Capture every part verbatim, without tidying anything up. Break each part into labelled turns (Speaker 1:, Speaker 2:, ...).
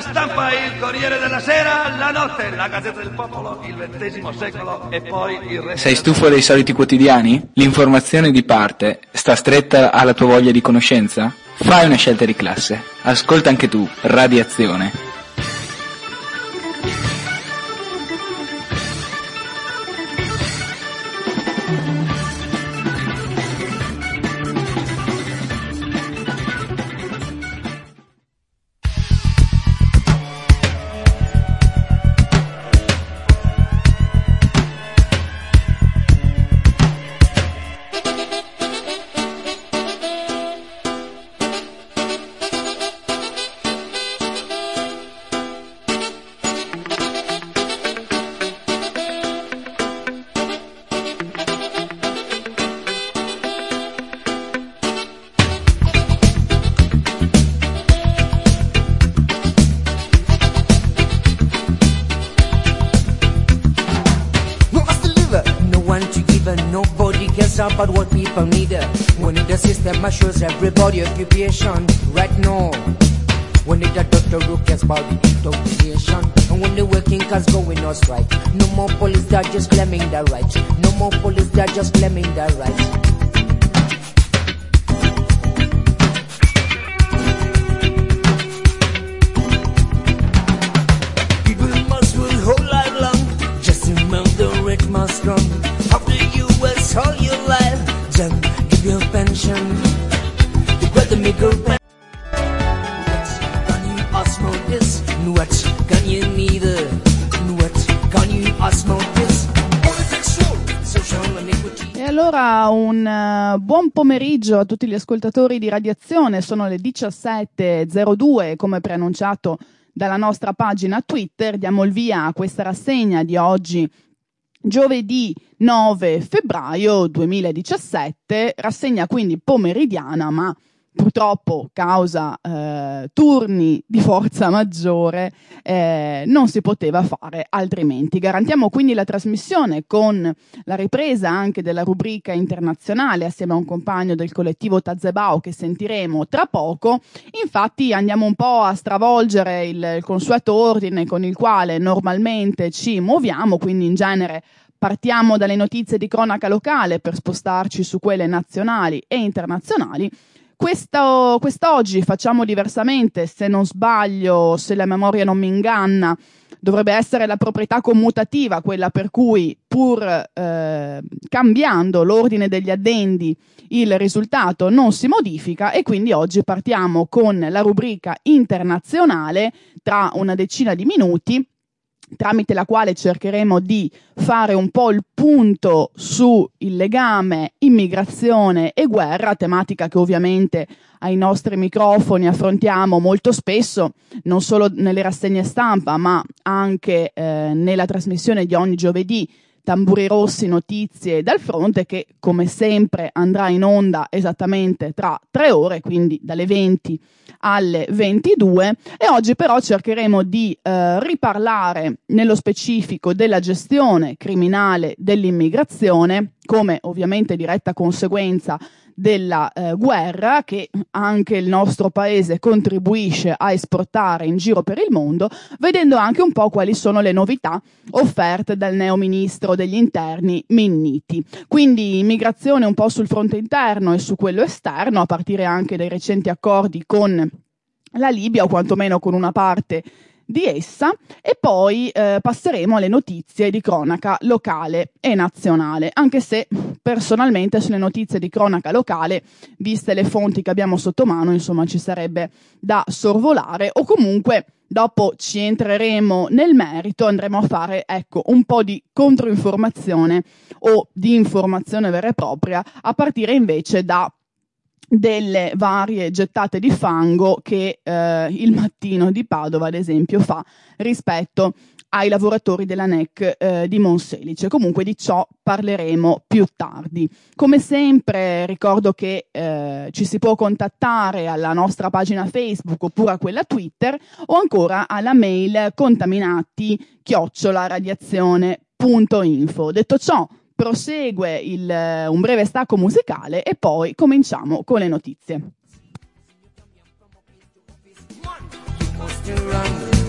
Speaker 1: Stampa, il Corriere della Sera, La Notte, la Gazzetta del Popolo, il ventesimo secolo e poi il resto.
Speaker 2: Sei stufo dei soliti quotidiani? L'informazione di parte sta stretta alla tua voglia di conoscenza? Fai una scelta di classe. Ascolta anche tu Radiazione.
Speaker 3: About what people need when the system assures everybody occupation right now. When the doctor who cares about the intoxication, and when the working class going on strike, no more police, they're just claiming their rights. No more police, they're just claiming their rights. People must work whole life long, just to mount the rate must strong. After you was all your life, then give your pension. You got to make a plan. What can you ask for this? What can you need? What can you ask for this?
Speaker 4: E allora un uh, buon pomeriggio a tutti gli ascoltatori di Radiazione. Sono le diciassette e zero due, come preannunciato dalla nostra pagina Twitter. Diamo il via a questa rassegna di oggi, giovedì nove febbraio duemiladiciassette, rassegna quindi pomeridiana, ma purtroppo causa eh, turni di forza maggiore eh, non si poteva fare altrimenti. Garantiamo quindi la trasmissione con la ripresa anche della rubrica internazionale assieme a un compagno del collettivo Tazebao che sentiremo tra poco. Infatti andiamo un po' a stravolgere il, il consueto ordine con il quale normalmente ci muoviamo, quindi in genere partiamo dalle notizie di cronaca locale per spostarci su quelle nazionali e internazionali. Questo, quest'oggi facciamo diversamente, se non sbaglio, se la memoria non mi inganna, dovrebbe essere la proprietà commutativa, quella per cui pur eh, cambiando l'ordine degli addendi il risultato non si modifica, e quindi oggi partiamo con la rubrica internazionale tra una decina di minuti, tramite la quale cercheremo di fare un po' il punto su il legame immigrazione e guerra, tematica che ovviamente ai nostri microfoni affrontiamo molto spesso, non solo nelle rassegne stampa, ma anche eh, nella trasmissione di ogni giovedì Tamburi Rossi, notizie dal fronte, che come sempre andrà in onda esattamente tra tre ore, quindi dalle venti alle ventidue. E oggi però cercheremo di eh, riparlare nello specifico della gestione criminale dell'immigrazione, come ovviamente diretta conseguenza della eh, guerra che anche il nostro paese contribuisce a esportare in giro per il mondo, vedendo anche un po' quali sono le novità offerte dal neo ministro degli interni Minniti. Quindi immigrazione un po' sul fronte interno e su quello esterno, a partire anche dai recenti accordi con la Libia, o quantomeno con una parte di essa, e poi eh, passeremo alle notizie di cronaca locale e nazionale, anche se personalmente sulle notizie di cronaca locale, viste le fonti che abbiamo sotto mano, insomma ci sarebbe da sorvolare, o comunque dopo ci entreremo nel merito, andremo a fare ecco un po' di controinformazione o di informazione vera e propria, a partire invece da delle varie gettate di fango che eh, il Mattino di Padova, ad esempio, fa rispetto ai lavoratori della N E C eh, di Monselice. Comunque di ciò parleremo più tardi. Come sempre ricordo che eh, ci si può contattare alla nostra pagina Facebook oppure a quella Twitter, o ancora alla mail contaminati chiocciola radiazione punto info. Detto ciò, prosegue il, un breve stacco musicale e poi cominciamo con le notizie.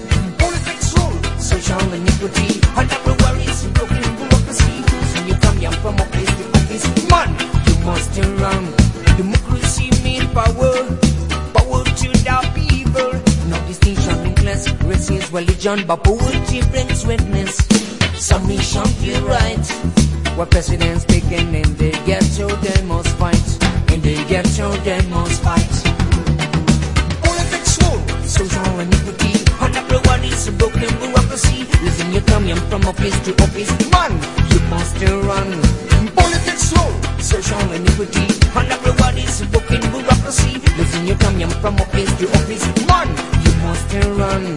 Speaker 3: religion, but poetry brings witness. Submission feel right. What presidents speaking in the ghetto, they must fight. In the ghetto, they must fight. Politics rule, social iniquity, and everyone is a broken bureaucracy. Listen, you come from office to office, man, you must still run. Politics rule, social iniquity, and everyone is a broken bureaucracy. Listen, you come from office to office, man, you must still run.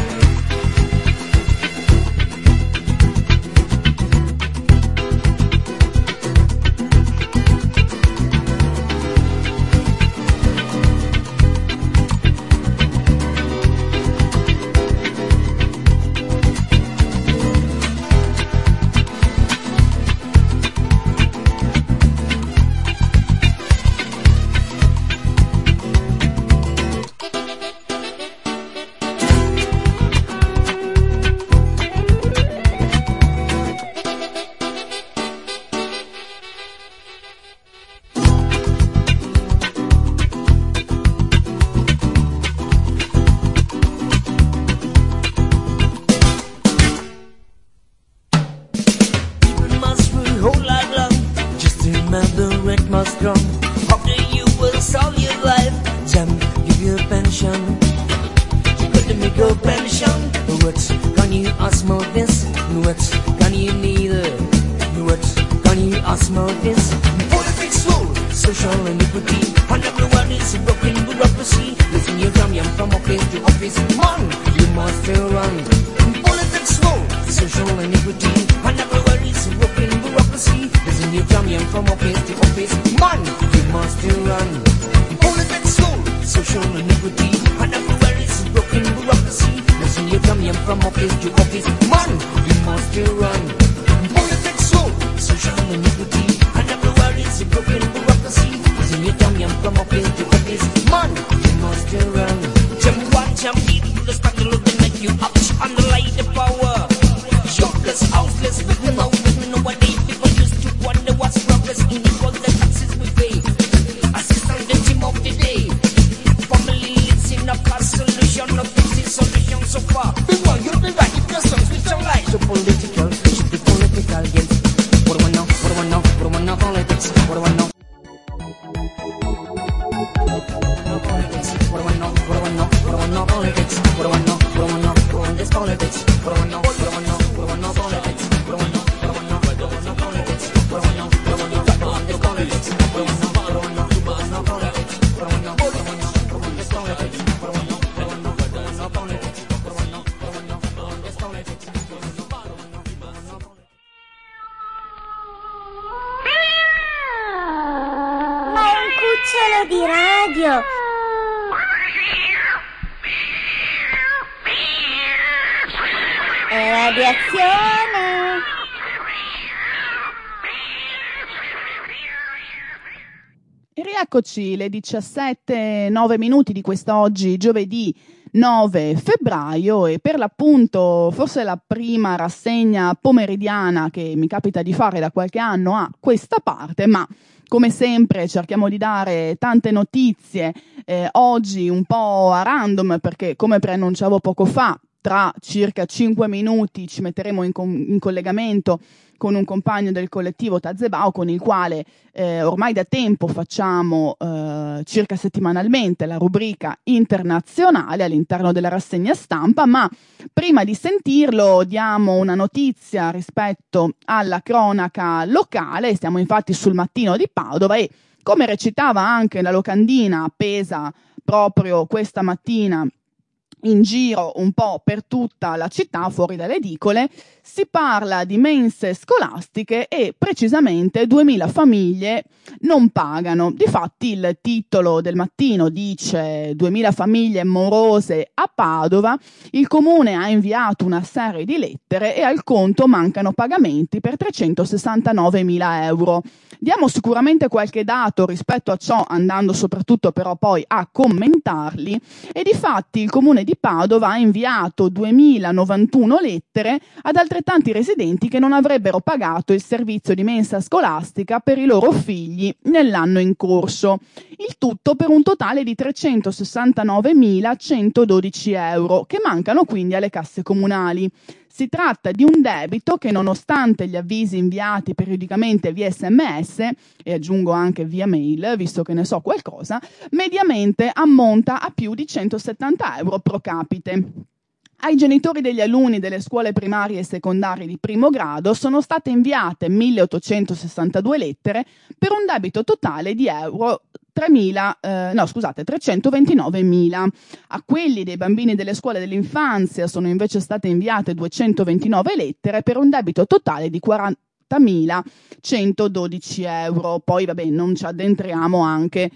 Speaker 5: Di radio. È radiazione.
Speaker 4: E rieccoci le diciassette e nove minuti di quest'oggi, giovedì nove febbraio, e per l'appunto forse la prima rassegna pomeridiana che mi capita di fare da qualche anno a questa parte, ma come sempre cerchiamo di dare tante notizie, eh, oggi un po' a random perché, come preannunciavo poco fa, tra circa cinque minuti ci metteremo in, com- in collegamento con un compagno del collettivo Tazebao, con il quale eh, ormai da tempo facciamo eh, circa settimanalmente la rubrica internazionale all'interno della rassegna stampa, ma prima di sentirlo diamo una notizia rispetto alla cronaca locale. Stiamo infatti sul Mattino di Padova e, come recitava anche la locandina appesa proprio questa mattina in giro un po' per tutta la città, fuori dalle edicole, si parla di mense scolastiche e precisamente duemila famiglie non pagano. Difatti il titolo del Mattino dice duemila famiglie morose a Padova, il comune ha inviato una serie di lettere e al conto mancano pagamenti per trecentosessantanovemila euro. Diamo sicuramente qualche dato rispetto a ciò, andando soprattutto però poi a commentarli, e difatti il comune di di Padova ha inviato duemilanovantuno lettere ad altrettanti residenti che non avrebbero pagato il servizio di mensa scolastica per i loro figli nell'anno in corso. Il tutto per un totale di trecentosessantanovemilacentododici euro, che mancano quindi alle casse comunali. Si tratta di un debito che, nonostante gli avvisi inviati periodicamente via sms, e aggiungo anche via mail, visto che ne so qualcosa, mediamente ammonta a più di centosettanta euro pro capite. Ai genitori degli alunni delle scuole primarie e secondarie di primo grado sono state inviate milleottocentosessantadue lettere per un debito totale di euro tremila, eh, no scusate, trecentoventinovemila. A quelli dei bambini delle scuole dell'infanzia sono invece state inviate duecentoventinove lettere per un debito totale di quarantamilacentododici euro. Poi vabbè, non ci addentriamo anche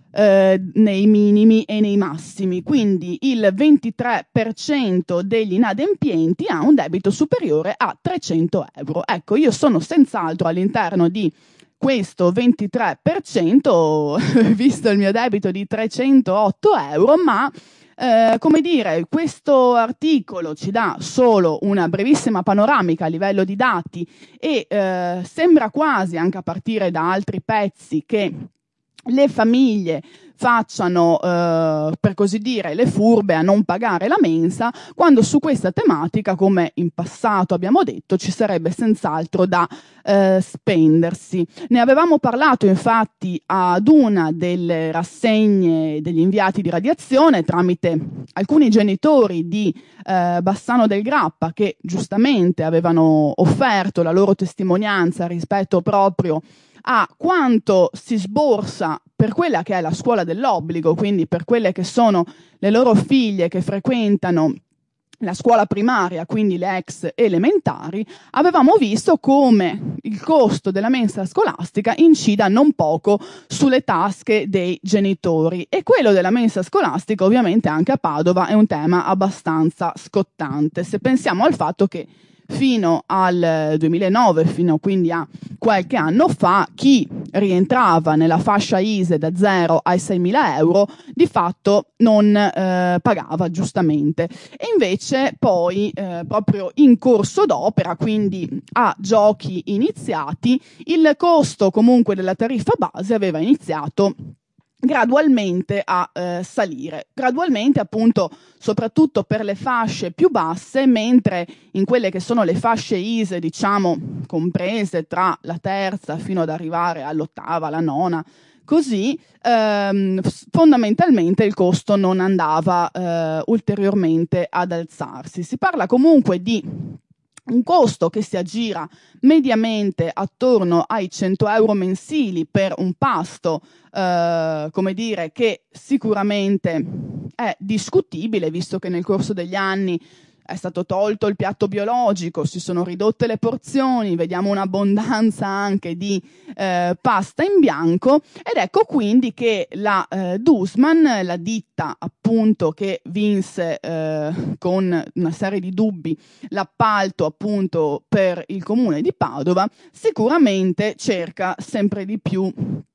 Speaker 4: eh, nei minimi e nei massimi, quindi il ventitré per cento degli inadempienti ha un debito superiore a trecento euro. Ecco, io sono senz'altro all'interno di questo ventitré per cento, visto il mio debito di trecentootto euro, ma eh, come dire, questo articolo ci dà solo una brevissima panoramica a livello di dati e eh, sembra quasi, anche a partire da altri pezzi, che le famiglie facciano, eh, per così dire, le furbe a non pagare la mensa, quando su questa tematica, come in passato abbiamo detto, ci sarebbe senz'altro da eh, spendersi. Ne avevamo parlato infatti ad una delle rassegne degli inviati di radiazione tramite alcuni genitori di eh, Bassano del Grappa, che giustamente avevano offerto la loro testimonianza rispetto proprio a quanto si sborsa per quella che è la scuola dell'obbligo, quindi per quelle che sono le loro figlie che frequentano la scuola primaria, quindi le ex elementari. Avevamo visto come il costo della mensa scolastica incida non poco sulle tasche dei genitori, e quello della mensa scolastica ovviamente anche a Padova è un tema abbastanza scottante, se pensiamo al fatto che fino al duemilanove, fino quindi a qualche anno fa, chi rientrava nella fascia I S E da zero ai seimila euro di fatto non eh, pagava, giustamente. E invece poi eh, proprio in corso d'opera, quindi a giochi iniziati, il costo comunque della tariffa base aveva iniziato gradualmente a eh, salire, gradualmente appunto soprattutto per le fasce più basse, mentre in quelle che sono le fasce I S E, diciamo comprese tra la terza fino ad arrivare all'ottava, alla nona, così ehm, fondamentalmente il costo non andava eh, ulteriormente ad alzarsi. Si parla comunque di un costo che si aggira mediamente attorno ai cento euro mensili per un pasto, eh, come dire, che sicuramente è discutibile, visto che nel corso degli anni è stato tolto il piatto biologico, si sono ridotte le porzioni, vediamo un'abbondanza anche di eh, pasta in bianco, ed ecco quindi che la eh, Dussmann, la ditta appunto che vinse eh, con una serie di dubbi l'appalto appunto per il comune di Padova, sicuramente cerca sempre di più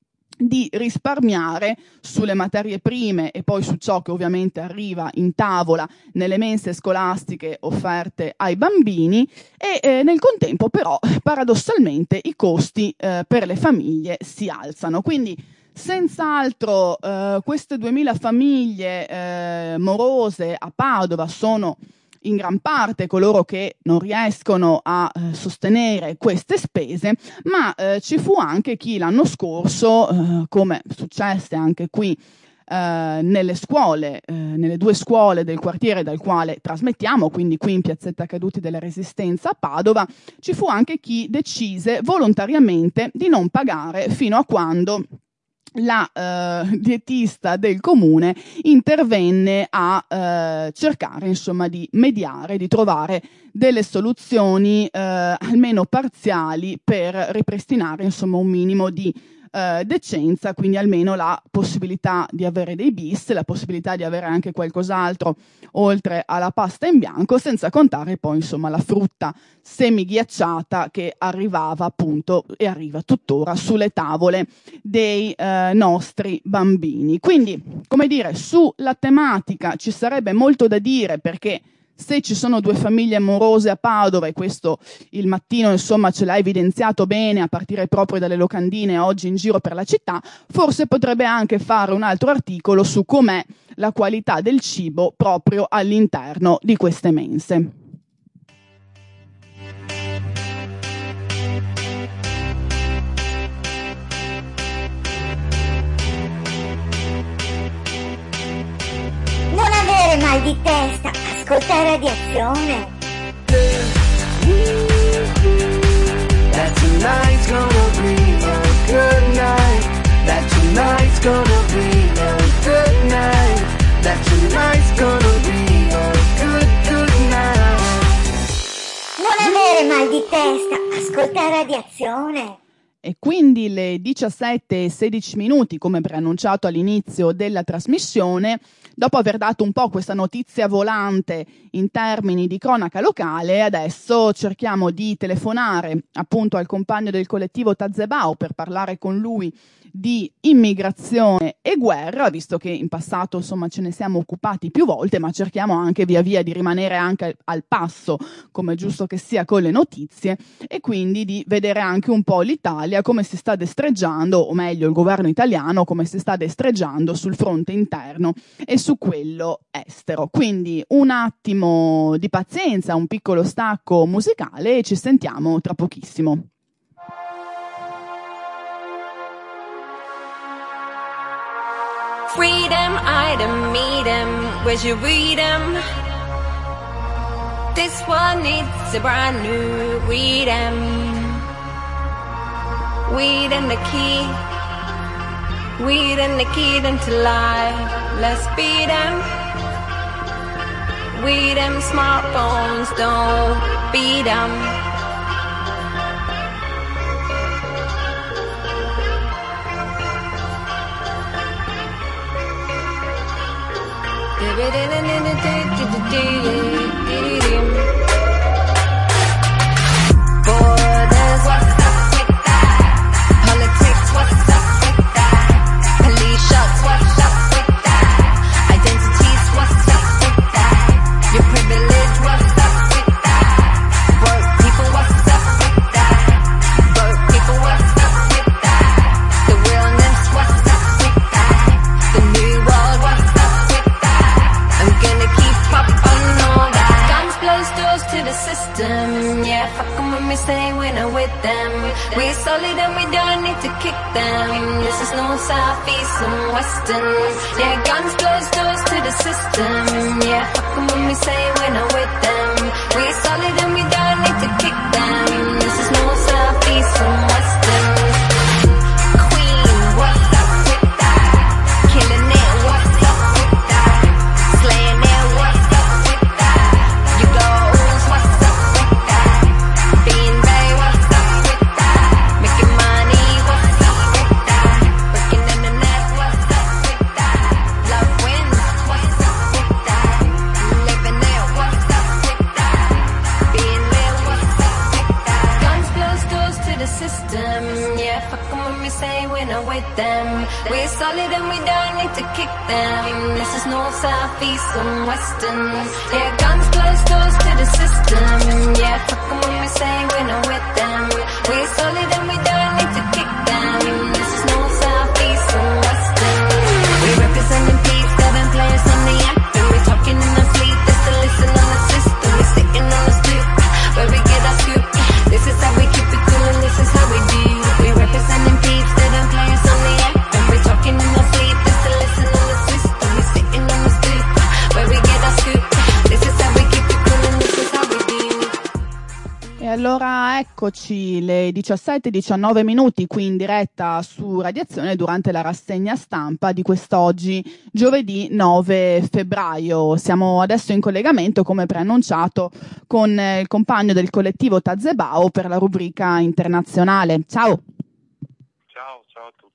Speaker 4: di risparmiare sulle materie prime e poi su ciò che ovviamente arriva in tavola nelle mense scolastiche offerte ai bambini, e eh, nel contempo però paradossalmente i costi eh, per le famiglie si alzano. Quindi senz'altro eh, queste duemila famiglie eh, morose a Padova sono in gran parte coloro che non riescono a eh, sostenere queste spese, ma eh, ci fu anche chi l'anno scorso, eh, come successe anche qui eh, nelle scuole, eh, nelle due scuole del quartiere dal quale trasmettiamo, quindi qui in Piazzetta Caduti della Resistenza a Padova, ci fu anche chi decise volontariamente di non pagare fino a quando la eh, dietista del comune intervenne a eh, cercare insomma di mediare, di trovare delle soluzioni eh, almeno parziali per ripristinare insomma un minimo di eh, decenza, quindi almeno la possibilità di avere dei bis, la possibilità di avere anche qualcos'altro oltre alla pasta in bianco, senza contare poi insomma la frutta semighiacciata che arrivava appunto e arriva tuttora sulle tavole dei eh, nostri bambini. Quindi, come dire, sulla tematica ci sarebbe molto da dire, perché se ci sono due famiglie amorose a Padova, e questo il Mattino insomma ce l'ha evidenziato bene a partire proprio dalle locandine oggi in giro per la città, forse potrebbe anche fare un altro articolo su com'è la qualità del cibo proprio all'interno di queste mense.
Speaker 5: Non avere mal di testa, ascolta Radiazione.
Speaker 3: That tonight's gonna be a good night. That tonight's gonna be a good night. That tonight's gonna be a good, good night.
Speaker 5: Non avere mal di testa, ascolta Radiazione.
Speaker 4: E quindi le diciassette e sedici minuti, come preannunciato all'inizio della trasmissione, dopo aver dato un po' questa notizia volante in termini di cronaca locale, adesso cerchiamo di telefonare appunto al compagno del collettivo Tazebao per parlare con lui di immigrazione e guerra, visto che in passato insomma ce ne siamo occupati più volte, ma cerchiamo anche via via di rimanere anche al passo, come è giusto che sia, con le notizie, e quindi di vedere anche un po' l'Italia come si sta destreggiando, o meglio il governo italiano come si sta destreggiando sul fronte interno e su quello estero. Quindi un attimo di pazienza, un piccolo stacco musicale e ci sentiamo tra pochissimo.
Speaker 6: Freedom, item, meet 'em, where's your freedom? This one needs a brand new freedom. Weed and the key, weed and the key into life. Let's beat 'em. Weed 'em, smartphones, don't beat 'em. Borders, what's up with that? Politics, what's up with that? Police shots, what's up with that? Identities, what's up with that? Your privilege, what's up with that? Broke people, what's up with that? Broke people, what's up with that? The realness, what's up with that? The new world, what's up with that? I'm gonna keep up on all that. Guns close doors to the system. Yeah, fuck 'em when we say we're not with them. We're solid and we don't need to kick them. This is north, south, east and western. Yeah, guns close doors to the system. Yeah, fuck 'em when we say we're not with them. We're solid and we don't need to kick them. This is north, south, east and western. Queen, what's up with that? Killing it, what's up with that? Slaying it, what's up with that? You goals, what's up with that? Being Bay, what's up with that? Making money, what's up with that? Working in the net, what's up with that? Love wins, what's up with that? Living it, what's up with that? Being real, what's up with that? Guns close doors to the system. Yeah, fuck 'em when we say we're not with them. We're solid and we don't need to kick them. This is north, south, east and western. Yeah, guns close doors to the system. Yeah, fuck 'em when we say we're not with them. We're solid and we don't need to kick them. This is north, south, east and western. We're representing peace, seven players on the actor. We're talking in our sleep, just to listen on the system. We're sitting on the stoop, where we get our scoop. This is how we keep it cool and this is how we do. We're representing peace, seven players on the actor. We're talking in our sleep, just to listen on the system. We're sitting on the stoop, where we get our scoop. This is how we keep it cool and this is how we do.
Speaker 4: E allora eccoci, le diciassette e diciannove minuti qui in diretta su Radiazione durante la rassegna stampa di quest'oggi, giovedì nove febbraio. Siamo adesso in collegamento, come preannunciato, con il compagno del collettivo Tazebao per la rubrica internazionale. Ciao!
Speaker 7: Ciao, ciao a tutti.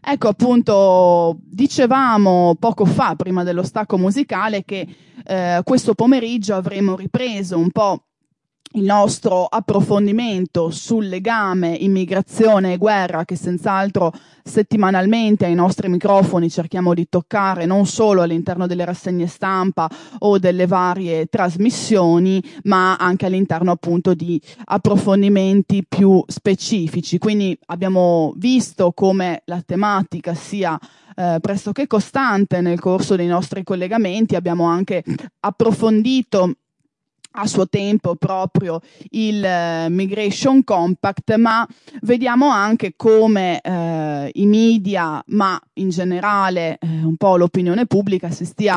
Speaker 4: Ecco, appunto, dicevamo poco fa, prima dello stacco musicale, che eh, questo pomeriggio avremo ripreso un po' il nostro approfondimento sul legame immigrazione e guerra, che senz'altro settimanalmente ai nostri microfoni cerchiamo di toccare, non solo all'interno delle rassegne stampa o delle varie trasmissioni, ma anche all'interno appunto di approfondimenti più specifici. Quindi abbiamo visto come la tematica sia eh, pressoché costante nel corso dei nostri collegamenti. Abbiamo anche approfondito a suo tempo proprio il uh, Migration Compact, ma vediamo anche come uh, i media, ma in generale uh, un po' l'opinione pubblica si stia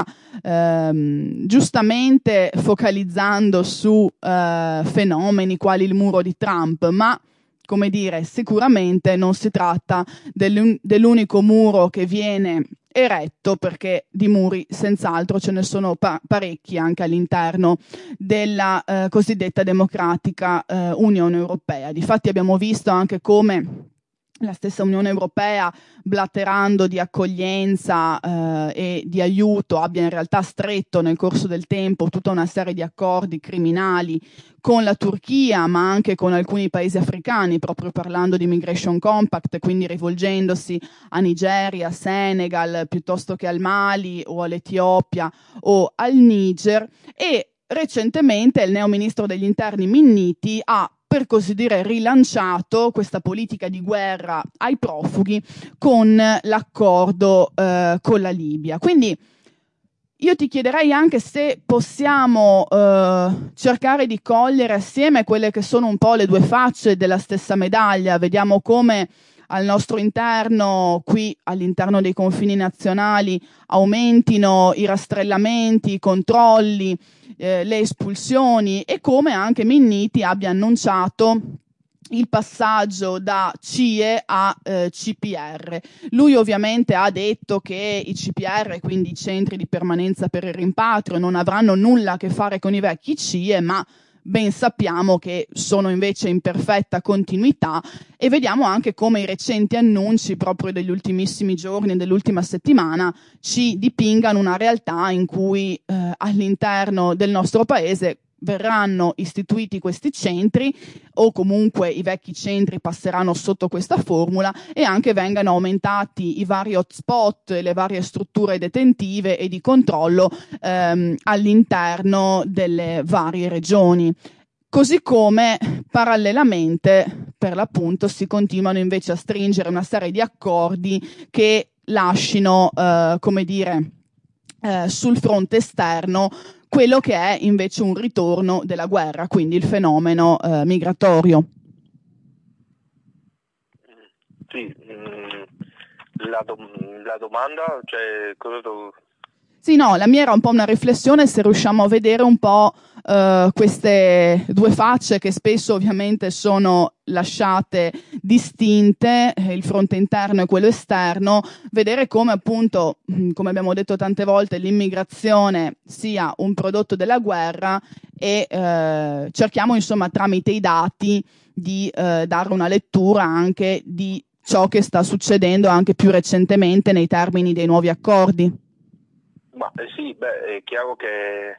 Speaker 4: uh, giustamente focalizzando su uh, fenomeni quali il muro di Trump, ma come dire, sicuramente non si tratta dell'un- dell'unico muro che viene eretto, perché di muri senz'altro ce ne sono pa- parecchi anche all'interno della eh, cosiddetta democratica eh, Unione Europea. Difatti abbiamo visto anche come la stessa Unione Europea, blatterando di accoglienza eh, e di aiuto, abbia in realtà stretto nel corso del tempo tutta una serie di accordi criminali con la Turchia, ma anche con alcuni paesi africani, proprio parlando di Migration Compact, quindi rivolgendosi a Nigeria, Senegal, piuttosto che al Mali o all'Etiopia o al Niger. E recentemente il neo ministro degli interni Minniti ha, per così dire, rilanciato questa politica di guerra ai profughi con l'accordo eh, con la Libia. Quindi io ti chiederei anche se possiamo eh, cercare di cogliere assieme quelle che sono un po' le due facce della stessa medaglia. Vediamo come al nostro interno, qui all'interno dei confini nazionali, aumentino i rastrellamenti, i controlli, eh, le espulsioni, e come anche Minniti abbia annunciato il passaggio da C I E a eh, C P R. Lui ovviamente ha detto che i C P R, quindi i centri di permanenza per il rimpatrio, non avranno nulla a che fare con i vecchi C I E, ma ben sappiamo che sono invece in perfetta continuità, e vediamo anche come i recenti annunci proprio degli ultimissimi giorni, dell'ultima settimana, ci dipingano una realtà in cui eh, all'interno del nostro paese verranno istituiti questi centri, o comunque i vecchi centri passeranno sotto questa formula, e anche vengano aumentati i vari hotspot e le varie strutture detentive e di controllo ehm, all'interno delle varie regioni. Così come parallelamente, per l'appunto, si continuano invece a stringere una serie di accordi che lascino, eh, come dire, eh, sul fronte esterno quello che è invece un ritorno della guerra, quindi il fenomeno eh, migratorio.
Speaker 7: Sì, mh, la, do- la domanda, cioè cosa do-
Speaker 4: Sì, no, la mia era un po' una riflessione se riusciamo a vedere un po' uh, queste due facce che spesso ovviamente sono lasciate distinte, il fronte interno e quello esterno, vedere come appunto, come abbiamo detto tante volte, l'immigrazione sia un prodotto della guerra, e uh, cerchiamo insomma tramite i dati di uh, dare una lettura anche di ciò che sta succedendo anche più recentemente nei termini dei nuovi accordi.
Speaker 7: Ma eh sì, beh, è chiaro che,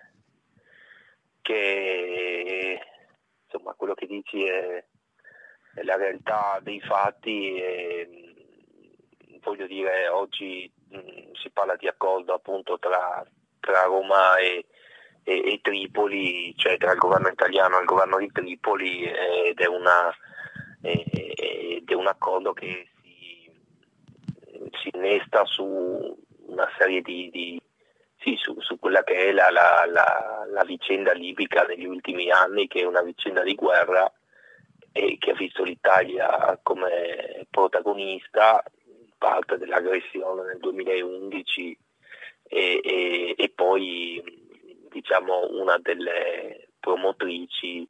Speaker 7: che insomma quello che dici è, è la realtà dei fatti, e, voglio dire, oggi mh, si parla di accordo appunto tra, tra Roma e, e, e Tripoli, cioè tra il governo italiano e il governo di Tripoli, ed è, una, ed è un accordo che si, si innesta su una serie di, di Sì, su, su quella che è la, la, la, la vicenda libica negli ultimi anni, che è una vicenda di guerra e che ha visto l'Italia come protagonista, parte dell'aggressione nel duemilaundici e, e, e poi diciamo una delle promotrici.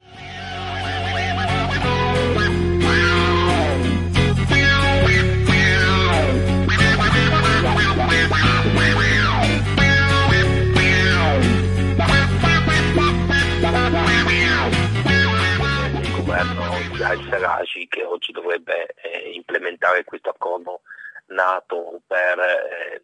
Speaker 7: Il governo di al-Sarraj, che oggi dovrebbe eh, implementare questo accordo nato per eh,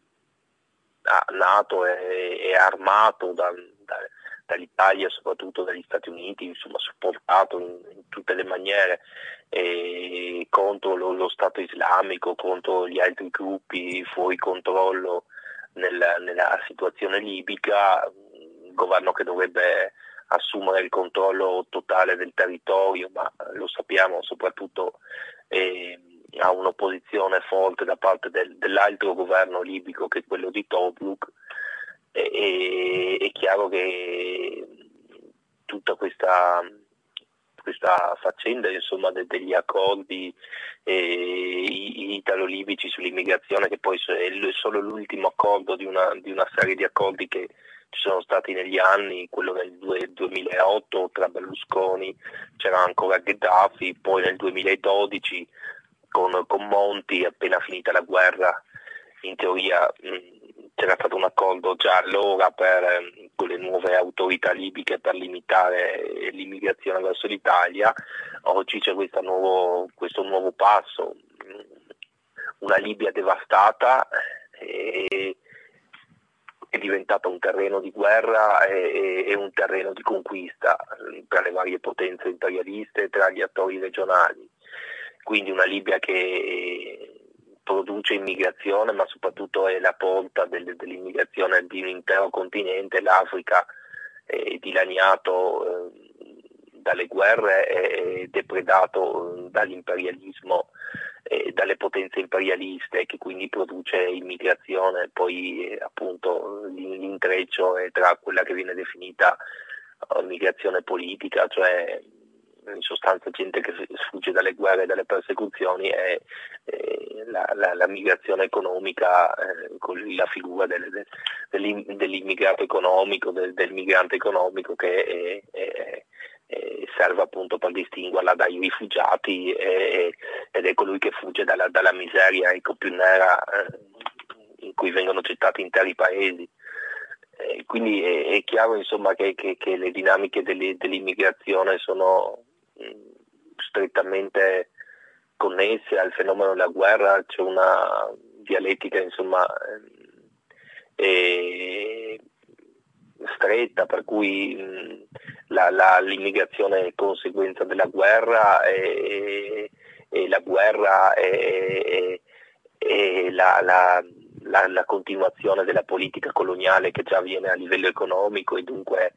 Speaker 7: nato e, e armato da, da, dall'Italia, soprattutto dagli Stati Uniti, insomma supportato in, in tutte le maniere eh, contro lo, lo Stato islamico, contro gli altri gruppi fuori controllo nel, nella situazione libica, un governo che dovrebbe assumere il controllo totale del territorio, ma lo sappiamo soprattutto eh, ha un'opposizione forte da parte del, dell'altro governo libico, che è quello di Tobruk. E, e, è chiaro che tutta questa, questa faccenda, insomma, de, degli accordi eh, italo-libici sull'immigrazione, che poi è solo l'ultimo accordo di una, di una serie di accordi che ci sono stati negli anni, quello nel duemilaotto tra Berlusconi, c'era ancora Gheddafi, poi nel duemiladodici con, con Monti, appena finita la guerra, in teoria mh, c'era stato un accordo già allora per, eh, con le nuove autorità libiche per limitare l'immigrazione verso l'Italia. Oggi c'è questa nuovo, questo nuovo passo, una Libia devastata, e, è diventata un terreno di guerra e, e un terreno di conquista tra le varie potenze imperialiste e tra gli attori regionali. Quindi una Libia che produce immigrazione, ma soprattutto è la porta del, dell'immigrazione di un intero continente. L'Africa è dilaniato eh, dalle guerre, è depredato dall'imperialismo, eh, dalle potenze imperialiste, che quindi produce immigrazione. Poi eh, appunto l'intreccio è tra quella che viene definita uh, migrazione politica, cioè in sostanza gente che sfugge dalle guerre e dalle persecuzioni, e eh, la, la, la migrazione economica, eh, con la figura del, del, dell'immigrato economico, del, del migrante economico, che è, è, è, serve appunto per distinguerla dai rifugiati, e, ed è colui che fugge dalla, dalla miseria, ecco, più nera, eh, in cui vengono gettati interi paesi. Eh, quindi è, è chiaro, insomma, che, che, che le dinamiche delle, dell'immigrazione sono strettamente connesse al fenomeno della guerra. C'è una dialettica, insomma, eh, stretta, per cui mh, la, la, l'immigrazione è conseguenza della guerra, e, e la guerra è, è la, la, la, la continuazione della politica coloniale che già avviene a livello economico, e dunque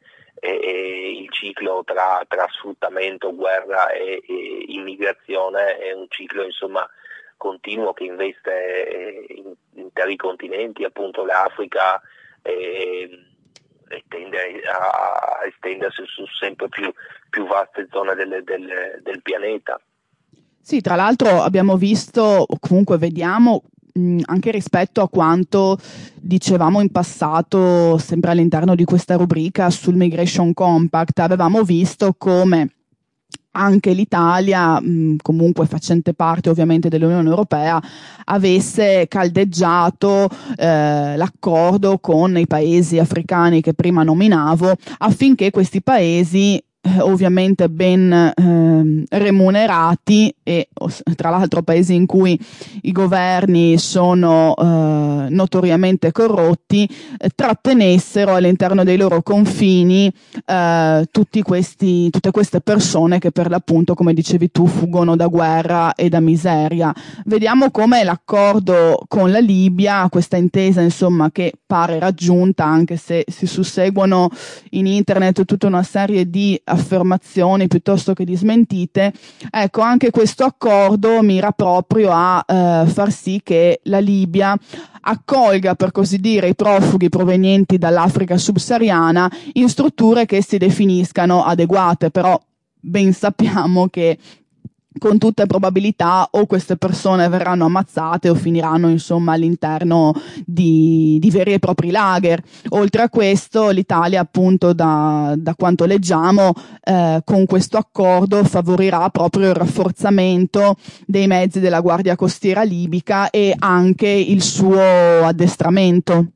Speaker 7: e il ciclo tra, tra sfruttamento, guerra e, e immigrazione è un ciclo, insomma, continuo, che investe in, interi continenti, appunto l'Africa, e, e tende a, a estendersi su sempre più, più vaste zone del, del, del pianeta.
Speaker 4: Sì, tra l'altro abbiamo visto, o comunque vediamo, anche rispetto a quanto dicevamo in passato, sempre all'interno di questa rubrica sul Migration Compact, avevamo visto come anche l'Italia, mh, comunque facente parte ovviamente dell'Unione Europea, avesse caldeggiato eh, l'accordo con i paesi africani che prima nominavo, affinché questi paesi, ovviamente ben eh, remunerati, e tra l'altro paesi in cui i governi sono eh, notoriamente corrotti, eh, trattenessero all'interno dei loro confini eh, tutti questi, tutte queste persone che per l'appunto, come dicevi tu, fuggono da guerra e da miseria. Vediamo come l'accordo con la Libia, questa intesa, insomma, che pare raggiunta, anche se si susseguono in internet tutta una serie di affermazioni piuttosto che di smentite. Ecco, anche questo accordo mira proprio a eh, far sì che la Libia accolga, per così dire, i profughi provenienti dall'Africa subsahariana in strutture che si definiscano adeguate, però ben sappiamo che con tutta probabilità o queste persone verranno ammazzate o finiranno, insomma, all'interno di, di veri e propri lager. Oltre a questo, l'Italia, appunto, da, da quanto leggiamo, eh, con questo accordo favorirà proprio il rafforzamento dei mezzi della Guardia Costiera libica e anche il suo addestramento.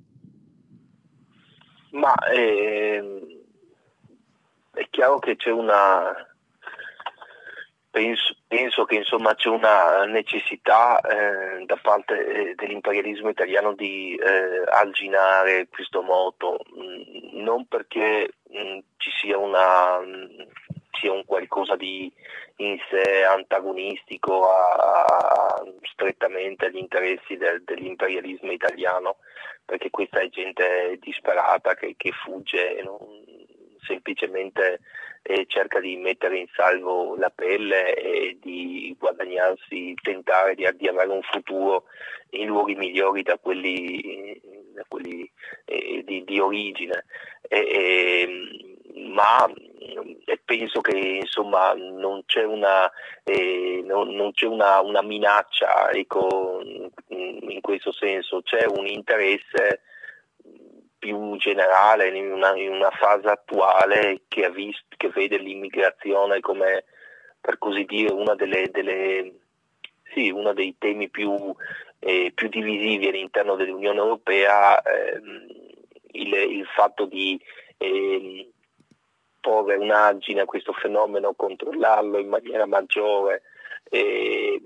Speaker 7: Ma eh, è chiaro che c'è una Penso, penso che insomma c'è una necessità eh, da parte eh, dell'imperialismo italiano di eh, arginare questo moto, mh, non perché mh, ci sia una mh, sia un qualcosa di in sé antagonistico a, a, strettamente agli interessi del, dell'imperialismo italiano, perché questa è gente disperata che, che fugge e non, semplicemente e cerca di mettere in salvo la pelle e di guadagnarsi, tentare di, di avere un futuro in luoghi migliori da quelli, da quelli eh, di, di origine. E, e, ma e penso che insomma non c'è una, eh, non, non c'è una, una minaccia, ecco, in questo senso c'è un interesse più generale in una, in una fase attuale che ha visto, che vede l'immigrazione come, per così dire, una delle, delle sì, uno dei temi più, eh, più divisivi all'interno dell'Unione Europea, eh, il, il fatto di eh, porre un argine a questo fenomeno, controllarlo in maniera maggiore, eh,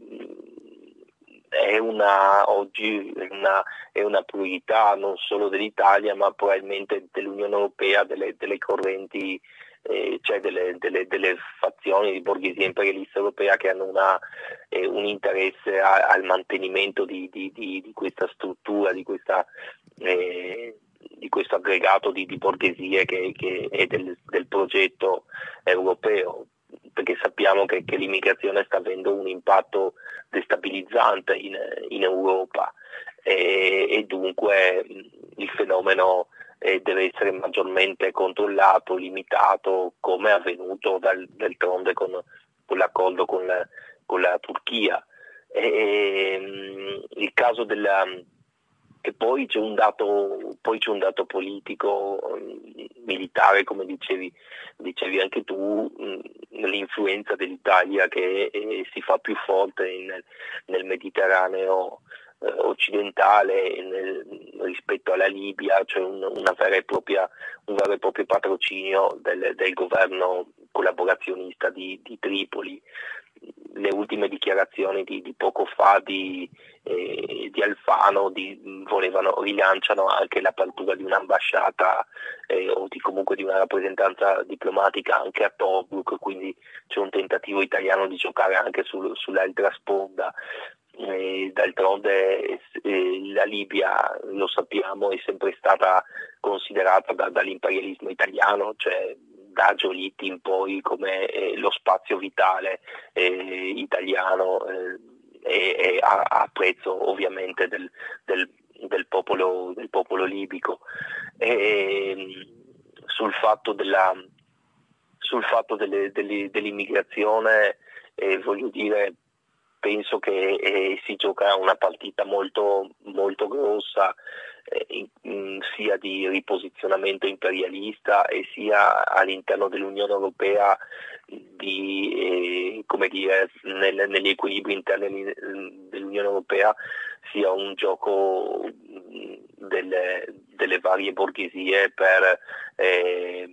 Speaker 7: è una, oggi è una, è una priorità non solo dell'Italia ma probabilmente dell'Unione Europea, delle, delle correnti, eh, cioè delle, delle, delle fazioni di borghesia imperialista europea che hanno una, eh, un interesse a, al mantenimento di, di, di, di questa struttura, di, questa, eh, di questo aggregato di, di borghesie che, che è del, del progetto europeo, perché sappiamo che, che l'immigrazione sta avendo un impatto destabilizzante in, in Europa e, e dunque il fenomeno eh, deve essere maggiormente controllato, limitato, come è avvenuto dal, d'altronde con, con l'accordo con la, con la Turchia. E, e, il caso della che poi c'è un dato, poi c'è un dato politico, militare, come dicevi, dicevi anche tu, l'influenza dell'Italia che eh, si fa più forte in, nel Mediterraneo eh, occidentale nel, rispetto alla Libia, cioè un, una vera e propria, un vero e proprio patrocinio del, del governo collaborazionista di, di Tripoli. Le ultime dichiarazioni di, di poco fa di, eh, di Alfano di, volevano, rilanciano anche l'apertura di un'ambasciata eh, o di, comunque di una rappresentanza diplomatica anche a Tobruk, quindi c'è un tentativo italiano di giocare anche sul, sull'altra sponda. Eh, d'altronde eh, la Libia, lo sappiamo, è sempre stata considerata da, dall'imperialismo italiano, cioè da Giolitti in poi come eh, lo spazio vitale eh, italiano eh, e, e a, a prezzo ovviamente del, del, del, popolo, del popolo libico. E, sul fatto della sul fatto delle, delle, dell'immigrazione eh, voglio dire, penso che eh, si gioca una partita molto, molto grossa eh, in, in, sia di riposizionamento imperialista e sia all'interno dell'Unione Europea di, eh, come dire, nel, negli equilibri interni dell'Unione Europea sia un gioco delle, delle varie borghesie per, eh,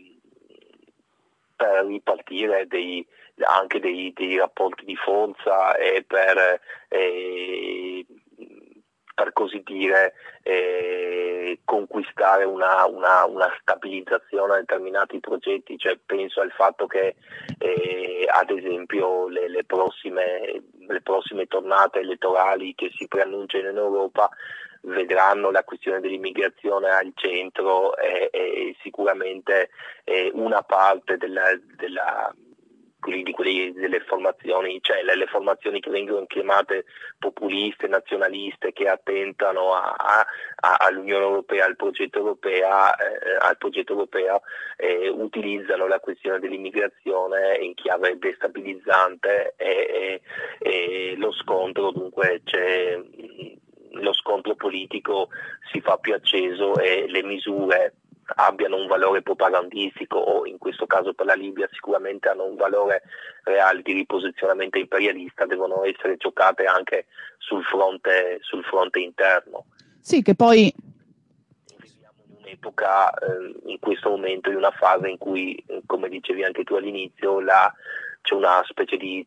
Speaker 7: per ripartire dei anche dei, dei rapporti di forza e per, eh, per così dire eh, conquistare una, una, una stabilizzazione a determinati progetti, cioè penso al fatto che eh, ad esempio le, le, prossime, le prossime tornate elettorali che si preannunciano in Europa vedranno la questione dell'immigrazione al centro e, e sicuramente eh, una parte della, della quelli di quelli delle formazioni, cioè le, le formazioni che vengono chiamate populiste, nazionaliste, che attentano a, a, a, all'Unione Europea, al progetto europea, eh, al progetto europeo, eh, utilizzano la questione dell'immigrazione in chiave destabilizzante e, e, e lo scontro, dunque c'è, lo scontro politico si fa più acceso e le misure abbiano un valore propagandistico o in questo caso per la Libia sicuramente hanno un valore reale di riposizionamento imperialista, devono essere giocate anche sul fronte, sul fronte interno.
Speaker 4: Sì, che poi
Speaker 7: viviamo in un'epoca, eh, in questo momento, in una fase in cui, come dicevi anche tu all'inizio, la, c'è una specie di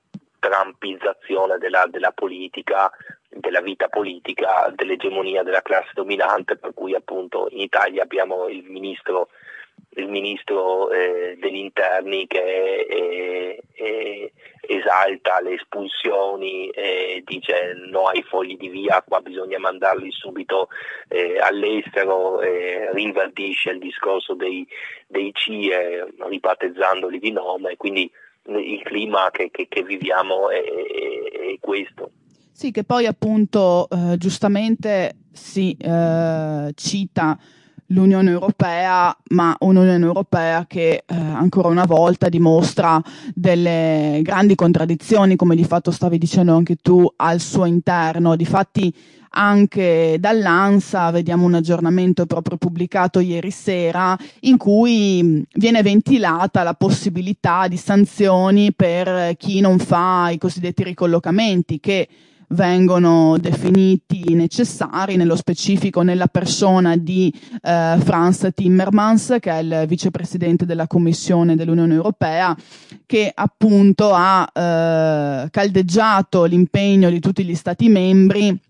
Speaker 7: trampizzazione della, della politica, della vita politica, dell'egemonia della classe dominante, per cui appunto in Italia abbiamo il ministro il ministro eh, degli interni che eh, eh, esalta le espulsioni e dice no ai fogli di via, qua bisogna mandarli subito eh, all'estero, eh, ribadisce il discorso dei, dei C I E ribattezzandoli di nome, quindi il clima che, che, che viviamo è, è, è questo.
Speaker 4: Sì, che poi appunto eh, giustamente si eh, cita l'Unione Europea, ma un'Unione Europea che eh, ancora una volta dimostra delle grandi contraddizioni, come di fatto stavi dicendo anche tu, al suo interno. Difatti anche dall'ANSA vediamo un aggiornamento proprio pubblicato ieri sera in cui viene ventilata la possibilità di sanzioni per chi non fa i cosiddetti ricollocamenti, che vengono definiti necessari, nello specifico nella persona di eh, Frans Timmermans, che è il vicepresidente della Commissione dell'Unione Europea, che appunto ha eh, caldeggiato l'impegno di tutti gli Stati membri eh,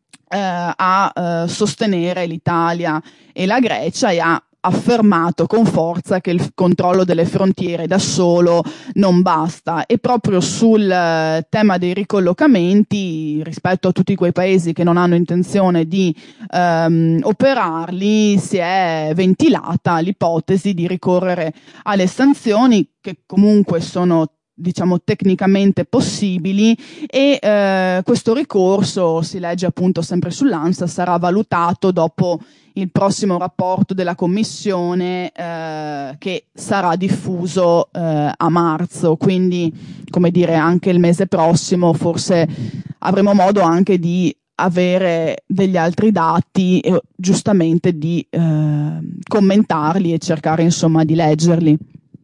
Speaker 4: a eh, sostenere l'Italia e la Grecia e ha affermato con forza che il controllo delle frontiere da solo non basta, e proprio sul eh, tema dei ricollocamenti rispetto a tutti quei paesi che non hanno intenzione di ehm, operarli si è ventilata l'ipotesi di ricorrere alle sanzioni, che comunque sono diciamo tecnicamente possibili, e eh, questo ricorso, si legge appunto sempre sull'ANSA, sarà valutato dopo il prossimo rapporto della Commissione eh, che sarà diffuso eh, a marzo, quindi come dire anche il mese prossimo forse avremo modo anche di avere degli altri dati e giustamente di eh, commentarli e cercare insomma di leggerli.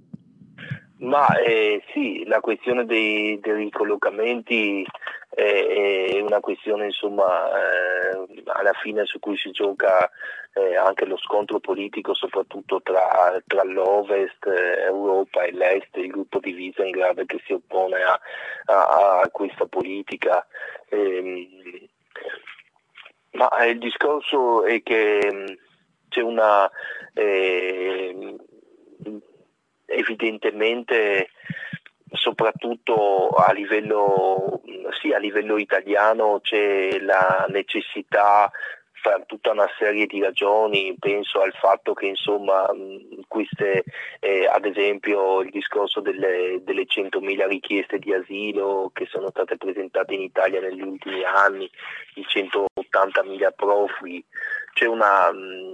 Speaker 7: Ma eh, sì, la questione dei, dei ricollocamenti è, è una questione insomma eh, alla fine su cui si gioca eh, anche lo scontro politico, soprattutto tra, tra l'Ovest eh, Europa e l'Est, il gruppo di Visegrad che si oppone a, a, a questa politica. Eh, ma il discorso è che c'è una eh, evidentemente soprattutto a livello sì, a livello italiano c'è la necessità, per tutta una serie di ragioni, penso al fatto che insomma queste eh, ad esempio il discorso delle, delle centomila richieste di asilo che sono state presentate in Italia negli ultimi anni, i centottantamila profughi, c'è una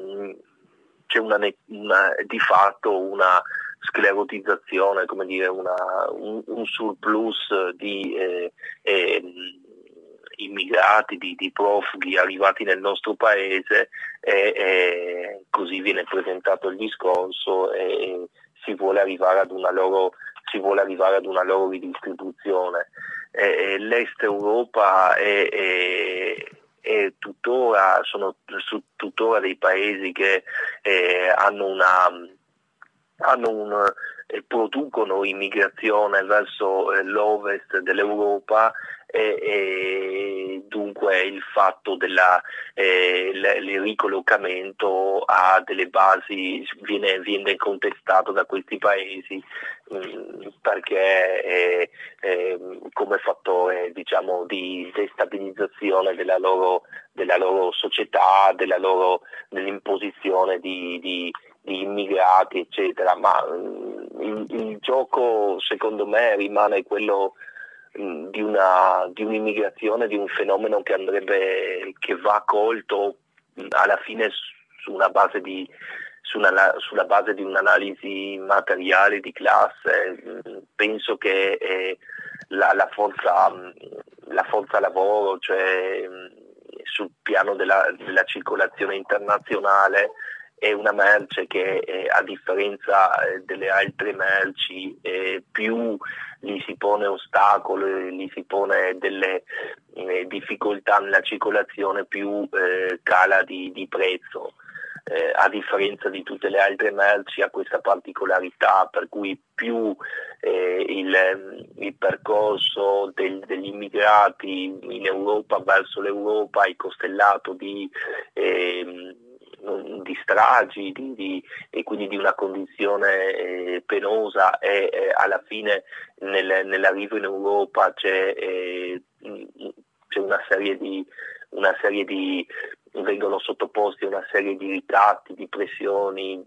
Speaker 7: c'è una, una di fatto una sclerotizzazione, come dire, una, un, un surplus di eh, eh, immigrati, di, di profughi arrivati nel nostro paese e, e così viene presentato il discorso e si vuole arrivare ad una loro, si vuole arrivare ad una loro ridistribuzione. E, e l'Est Europa è, è e tuttora sono su, tuttora dei paesi che eh, hanno una hanno un eh, producono immigrazione verso eh, l'ovest dell'Europa e, e dunque il fatto del eh, ricollocamento a delle basi viene, viene contestato da questi paesi mh, perché è, è come fattore diciamo di destabilizzazione della loro, della loro società, della loro dell'imposizione di, di di immigrati eccetera, ma mh, il, il gioco secondo me rimane quello mh, di una di un'immigrazione, di un fenomeno che andrebbe che va colto mh, alla fine su una base di su una, sulla base di un'analisi materiale di classe. Mh, penso che eh, la, la forza mh, la forza lavoro, cioè mh, sul piano della, della circolazione internazionale, è una merce che eh, a differenza eh, delle altre merci eh, più gli si pone ostacolo, gli si pone delle eh, difficoltà nella circolazione, più eh, cala di, di prezzo. eh, a differenza di tutte le altre merci ha questa particolarità per cui più eh, il, il percorso del, degli immigrati in Europa verso l'Europa è costellato di eh, di stragi di, di, e quindi di una condizione eh, penosa e eh, alla fine nel, nell'arrivo in Europa c'è, eh, c'è una serie di una serie di vengono sottoposti a una serie di ricatti, di pressioni,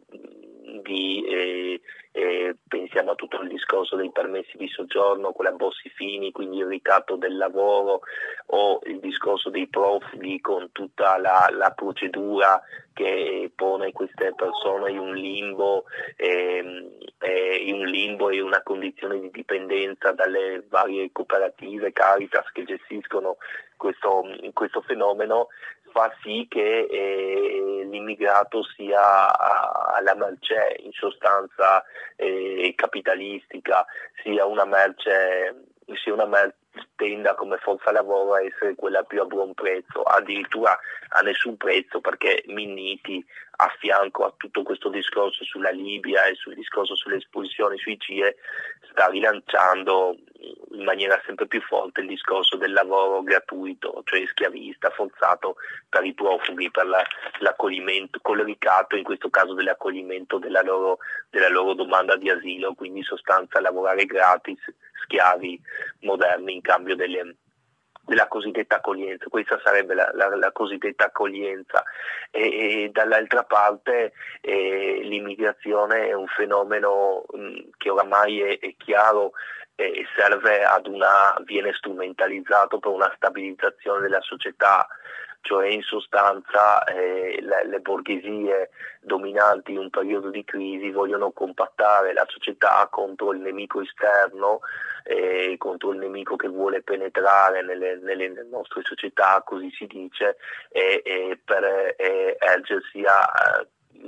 Speaker 7: di eh, eh, pensiamo a tutto il discorso dei permessi di soggiorno con la Bossi-Fini, quindi il ricatto del lavoro, o il discorso dei profughi con tutta la, la procedura che pone queste persone in un limbo, eh, eh, in un limbo e una condizione di dipendenza dalle varie cooperative Caritas che gestiscono questo, questo fenomeno, fa sì che eh, l'immigrato sia alla mercé, in sostanza eh, capitalistica, sia una merce, sia una merce tenda come forza lavoro a essere quella più a buon prezzo, addirittura a nessun prezzo, perché Minniti a fianco a tutto questo discorso sulla Libia e sul discorso sulle espulsioni sui C I E sta rilanciando in maniera sempre più forte il discorso del lavoro gratuito, cioè schiavista, forzato per i profughi, per la, l'accoglimento, con il ricatto in questo caso dell'accoglimento della loro, della loro domanda di asilo, quindi in sostanza lavorare gratis, schiavi moderni in cambio delle, della cosiddetta accoglienza. Questa sarebbe la, la, la cosiddetta accoglienza e, e dall'altra parte eh, l'immigrazione è un fenomeno mh, che oramai è, è chiaro e serve ad una, viene strumentalizzato per una stabilizzazione della società, cioè in sostanza eh, le, le borghesie dominanti in un periodo di crisi vogliono compattare la società contro il nemico esterno, eh, contro il nemico che vuole penetrare nelle, nelle nostre società, così si dice, e, e per eh, ergersi a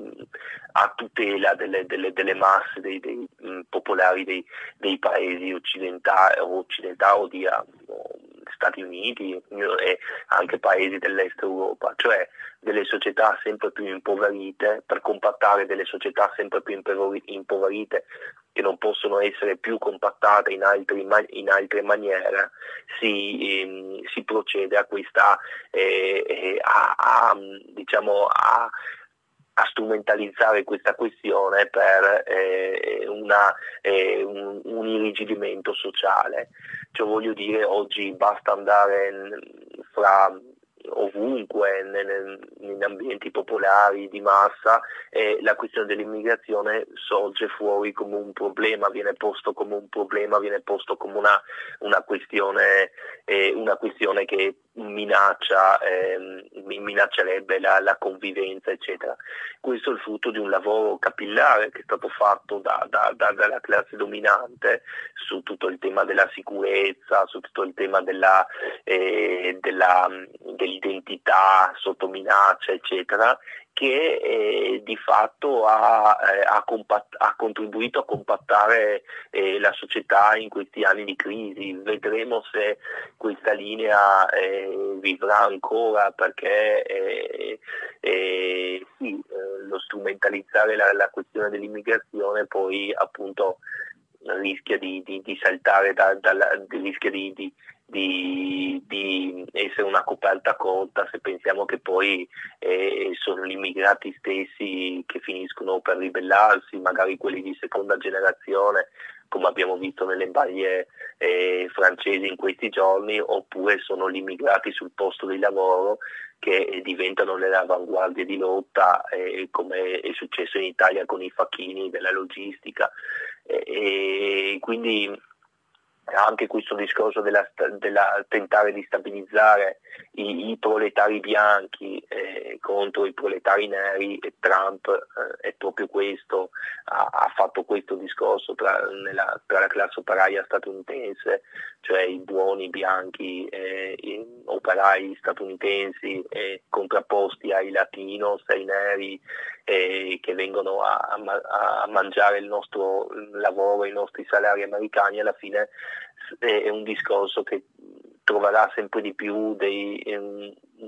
Speaker 7: a tutela delle, delle, delle masse dei, dei mh, popolari dei, dei paesi occidentali, occidentali o di uh, Stati Uniti e anche paesi dell'est Europa, cioè delle società sempre più impoverite, per compattare delle società sempre più impoverite che non possono essere più compattate in, altri, in altre maniere, si, ehm, si procede a questa eh, eh, a, a, diciamo a a strumentalizzare questa questione per eh, una, eh, un, un irrigidimento sociale. Cioè, voglio dire, oggi basta andare fra ovunque in ambienti popolari di massa e la questione dell'immigrazione sorge fuori come un problema, viene posto come un problema, viene posto come una, una questione eh, una questione che minaccia eh, minaccerebbe la, la convivenza, eccetera. Questo è il frutto di un lavoro capillare che è stato fatto da, da, da, dalla classe dominante su tutto il tema della sicurezza, su tutto il tema della, eh, della, dell'identità sotto minaccia, eccetera, che eh, di fatto ha, eh, ha, compatt- ha contribuito a compattare eh, la società in questi anni di crisi. Vedremo se questa linea eh, vivrà ancora, perché eh, eh, sì, eh, lo strumentalizzare la, la questione dell'immigrazione poi appunto rischia di, di, di saltare, da, dalla, rischia di, di Di, di essere una coperta corta se pensiamo che poi eh, sono gli immigrati stessi che finiscono per ribellarsi, magari quelli di seconda generazione, come abbiamo visto nelle baie eh, francesi in questi giorni, oppure sono gli immigrati sul posto di lavoro che eh, diventano le avanguardie di lotta, eh, come è successo in Italia con i facchini della logistica. Eh, e quindi anche questo discorso della, della tentare di stabilizzare i, i proletari bianchi eh, contro i proletari neri, e Trump eh, è proprio questo, ha, ha fatto questo discorso tra, nella, tra la classe operaia statunitense, cioè i buoni bianchi eh, i operai statunitensi eh, contrapposti ai latinos, ai neri eh, che vengono a, a, a mangiare il nostro lavoro, i nostri salari americani. Alla fine è un discorso che troverà sempre di più dei, um,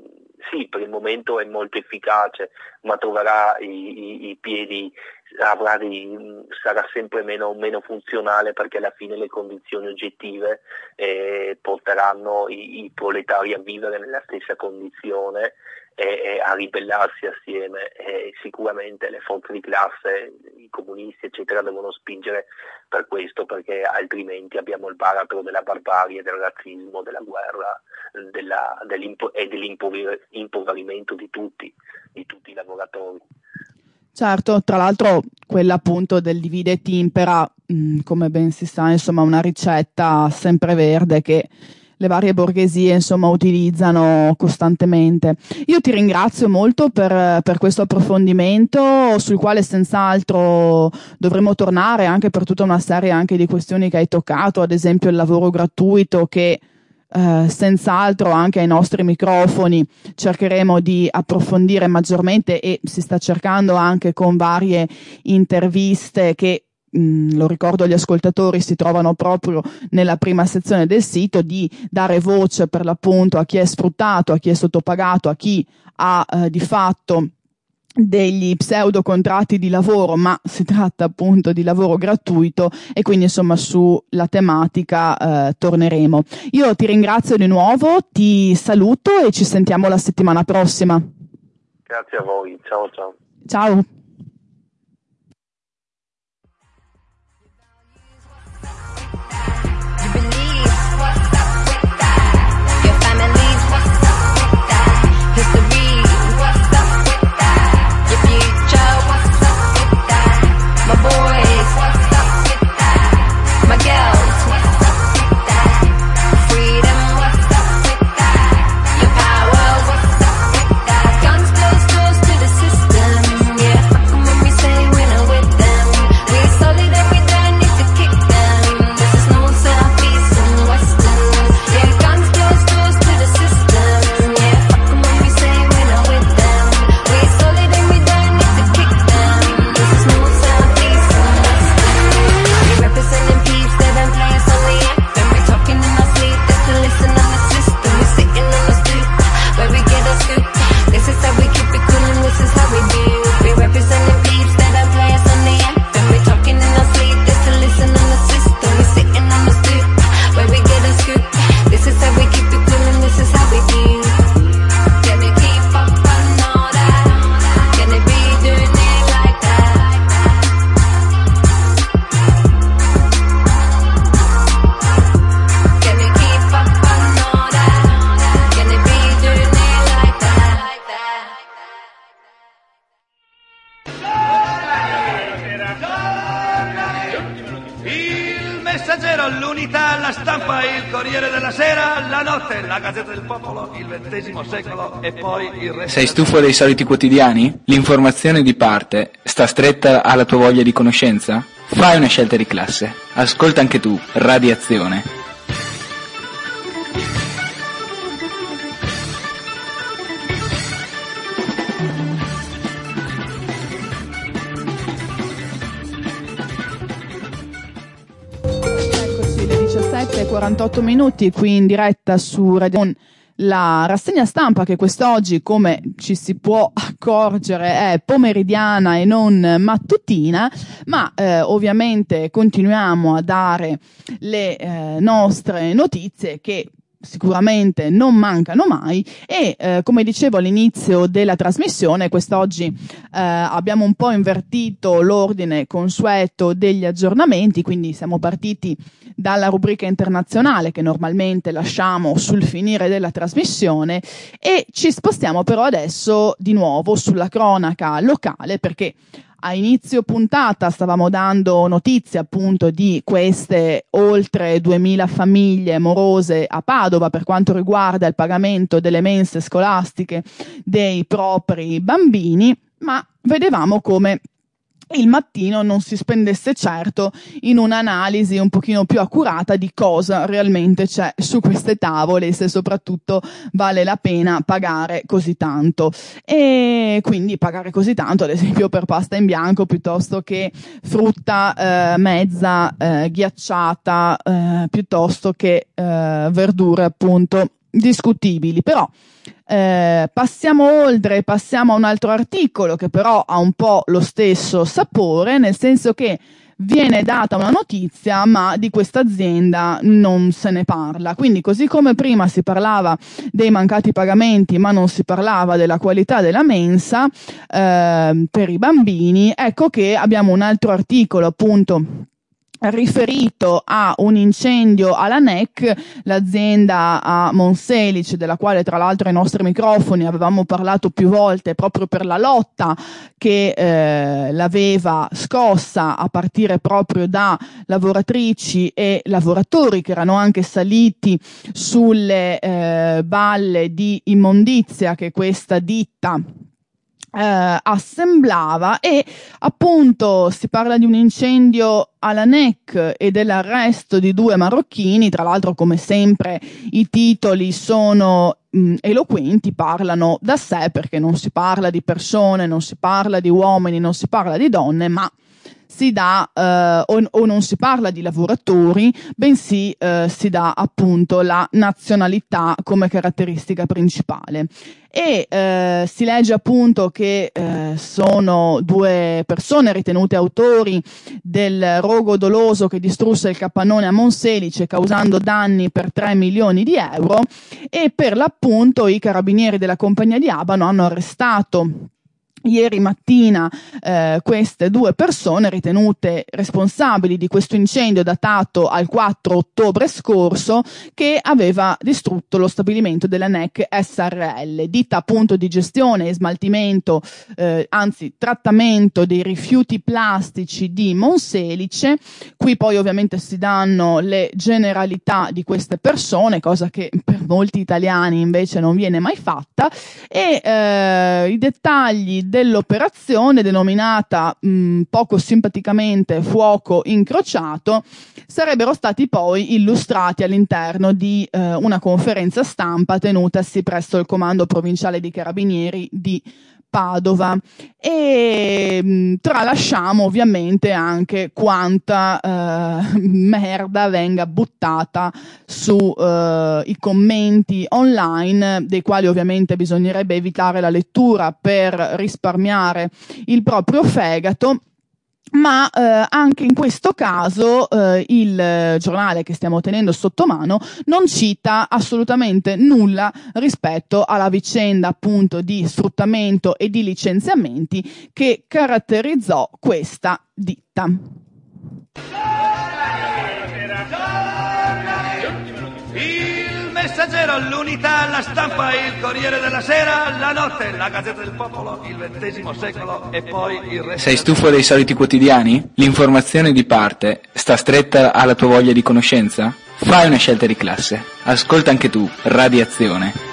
Speaker 7: sì, per il momento è molto efficace, ma troverà i, i, i piedi, avrà dei, sarà sempre meno, meno funzionale, perché alla fine le condizioni oggettive eh, porteranno i, i proletari a vivere nella stessa condizione e, e a ribellarsi assieme, e sicuramente le forze di classe, i comunisti eccetera, devono spingere per questo, perché altrimenti abbiamo il baratro della barbarie, del razzismo, della guerra, della, dell'impo- e dell'impoverimento di tutti, di tutti i lavoratori.
Speaker 4: Certo, tra l'altro quella appunto del divide et impera, mh, come ben si sa, insomma, una ricetta sempreverde che le varie borghesie insomma utilizzano costantemente. Io ti ringrazio molto per, per questo approfondimento, sul quale senz'altro dovremo tornare anche per tutta una serie anche di questioni che hai toccato, ad esempio il lavoro gratuito, che Uh, senz'altro anche ai nostri microfoni cercheremo di approfondire maggiormente, e si sta cercando anche con varie interviste che, mh, lo ricordo agli ascoltatori, si trovano proprio nella prima sezione del sito, di dare voce per l'appunto a chi è sfruttato, a chi è sottopagato, a chi ha uh, di fatto degli pseudo contratti di lavoro, ma si tratta appunto di lavoro gratuito, e quindi insomma sulla tematica eh, torneremo. Io ti ringrazio di nuovo, ti saluto e ci sentiamo la settimana prossima.
Speaker 7: Grazie a voi, ciao ciao.
Speaker 4: Ciao.
Speaker 1: L'Unità, La Stampa, il Corriere della Sera, La Notte, la Gazzetta del Popolo, il ventesimo secolo e poi il resto.
Speaker 2: Sei stufo dei soliti quotidiani? L'informazione di parte sta stretta alla tua voglia di conoscenza? Fai una scelta di classe. Ascolta anche tu Radiazione.
Speaker 4: quarantotto minuti qui in diretta su Radio, la rassegna stampa che quest'oggi, come ci si può accorgere, è pomeridiana e non mattutina, ma eh, ovviamente continuiamo a dare le eh, nostre notizie, che sicuramente non mancano mai, e eh, come dicevo all'inizio della trasmissione, quest'oggi eh, abbiamo un po' invertito l'ordine consueto degli aggiornamenti, quindi siamo partiti dalla rubrica internazionale che normalmente lasciamo sul finire della trasmissione, e ci spostiamo però adesso di nuovo sulla cronaca locale, perché a inizio puntata stavamo dando notizie appunto di queste oltre duemila famiglie morose a Padova per quanto riguarda il pagamento delle mense scolastiche dei propri bambini, ma vedevamo come il mattino non si spendesse certo in un'analisi un pochino più accurata di cosa realmente c'è su queste tavole e se soprattutto vale la pena pagare così tanto, e quindi pagare così tanto ad esempio per pasta in bianco piuttosto che frutta eh, mezza eh, ghiacciata eh, piuttosto che eh, verdure appunto discutibili. Però Eh, passiamo oltre, passiamo a un altro articolo che però ha un po' lo stesso sapore, nel senso che viene data una notizia ma di questa azienda non se ne parla. Quindi, così come prima si parlava dei mancati pagamenti ma non si parlava della qualità della mensa eh, per i bambini, ecco che abbiamo un altro articolo appunto riferito a un incendio alla N E C, l'azienda a Monselice, della quale tra l'altro ai nostri microfoni avevamo parlato più volte proprio per la lotta che eh, l'aveva scossa a partire proprio da lavoratrici e lavoratori che erano anche saliti sulle eh, balle di immondizia che questa ditta Eh, assemblava. E appunto si parla di un incendio alla N E C e dell'arresto di due marocchini. Tra l'altro, come sempre, i titoli sono mh, eloquenti, parlano da sé, perché non si parla di persone, non si parla di uomini, non si parla di donne, ma si dà eh, o, o non si parla di lavoratori, bensì eh, si dà appunto la nazionalità come caratteristica principale. E eh, si legge appunto che eh, sono due persone ritenute autori del rogo doloso che distrusse il capannone a Monselice, causando danni per tre milioni di euro, e per l'appunto i carabinieri della compagnia di Abano hanno arrestato ieri mattina eh, queste due persone ritenute responsabili di questo incendio datato al quattro ottobre scorso, che aveva distrutto lo stabilimento della N E C S R L, ditta appunto di gestione e smaltimento, eh, anzi trattamento dei rifiuti plastici di Monselice. Qui poi ovviamente si danno le generalità di queste persone, cosa che per molti italiani invece non viene mai fatta, e eh, i dettagli dell'operazione, denominata mh, poco simpaticamente fuoco incrociato, sarebbero stati poi illustrati all'interno di eh, una conferenza stampa tenutasi presso il comando provinciale di carabinieri di Padova. E mh, tralasciamo ovviamente anche quanta eh, merda venga buttata su eh, i commenti online, dei quali ovviamente bisognerebbe evitare la lettura per risparmiare il proprio fegato. Ma eh, anche in questo caso eh, il eh, giornale che stiamo tenendo sotto mano non cita assolutamente nulla rispetto alla vicenda appunto di sfruttamento e di licenziamenti che caratterizzò questa ditta.
Speaker 1: Il Messaggero, l'Unità, la Stampa, il Corriere della Sera, la Notte, la Gazzetta del Popolo, il ventesimo secolo e poi il resto.
Speaker 2: Sei stufo dei soliti quotidiani? L'informazione di parte sta stretta alla tua voglia di conoscenza? Fai una scelta di classe. Ascolta anche tu Radiazione.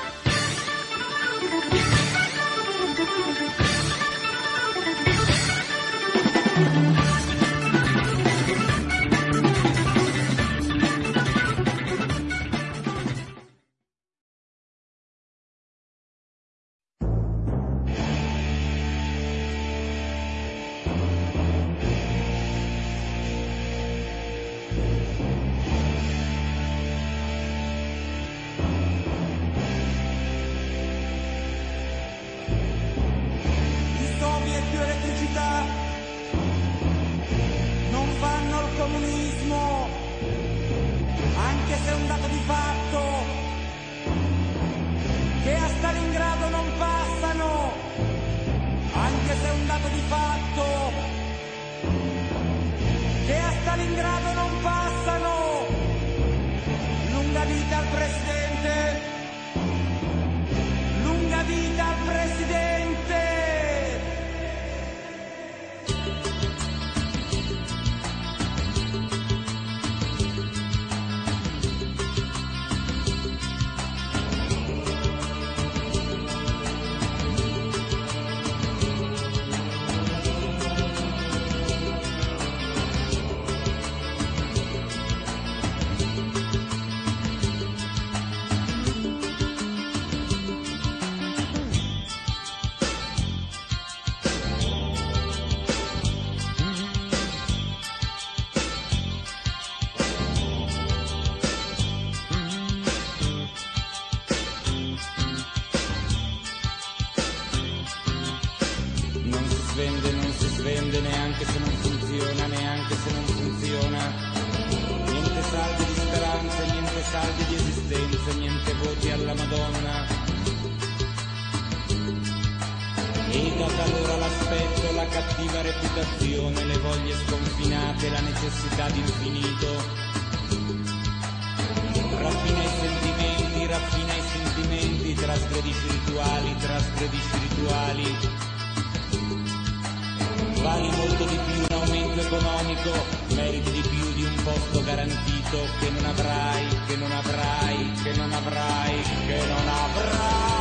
Speaker 8: neanche se non funziona, neanche se non funziona. Niente salve di speranze, niente salve di esistenze, niente voti alla Madonna. E da talora l'aspetto, la cattiva reputazione, le voglie sconfinate, la necessità d'infinito. Raffina i sentimenti, raffina i sentimenti, trasgredisci rituali, trasgredisci rituali. Vali molto di più un aumento economico, meriti di più di un posto garantito che non avrai, che non avrai, che non avrai, che non avrai.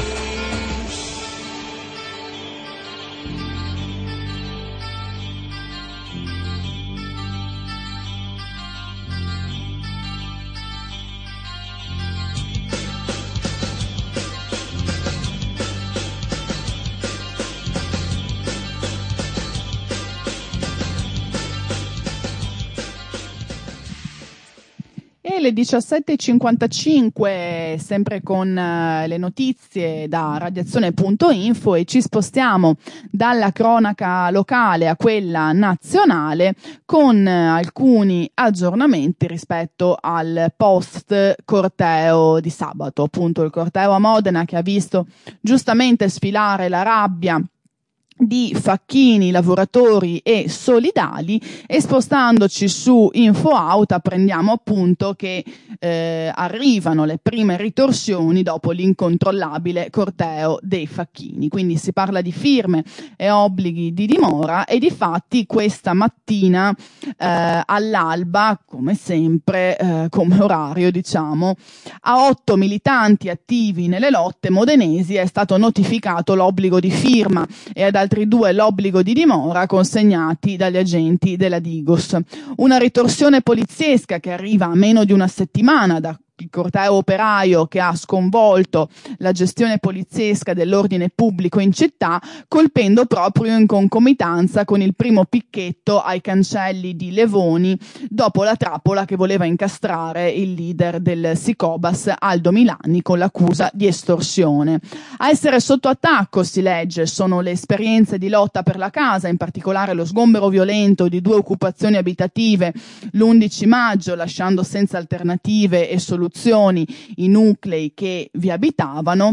Speaker 4: Le diciassette e cinquantacinque, sempre con uh, le notizie da radiazione punto info, e ci spostiamo dalla cronaca locale a quella nazionale con uh, alcuni aggiornamenti rispetto al post corteo di sabato, appunto il corteo a Modena che ha visto giustamente sfilare la rabbia di facchini, lavoratori e solidali, e spostandoci su InfoAut apprendiamo appunto che eh, arrivano le prime ritorsioni dopo l'incontrollabile corteo dei facchini. Quindi si parla di firme e obblighi di dimora, e difatti questa mattina eh, all'alba, come sempre, eh, come orario diciamo, a otto militanti attivi nelle lotte modenesi è stato notificato l'obbligo di firma e ad altri due l'obbligo di dimora consegnati dagli agenti della Digos. Una ritorsione poliziesca che arriva a meno di una settimana da il corteo operaio che ha sconvolto la gestione poliziesca dell'ordine pubblico in città, colpendo proprio in concomitanza con il primo picchetto ai cancelli di Levoni dopo la trappola che voleva incastrare il leader del Sicobas Aldo Milani con l'accusa di estorsione. A essere sotto attacco, si legge, sono le esperienze di lotta per la casa, in particolare lo sgombero violento di due occupazioni abitative l'undici maggio, lasciando senza alternative e soluzioni i nuclei che vi abitavano.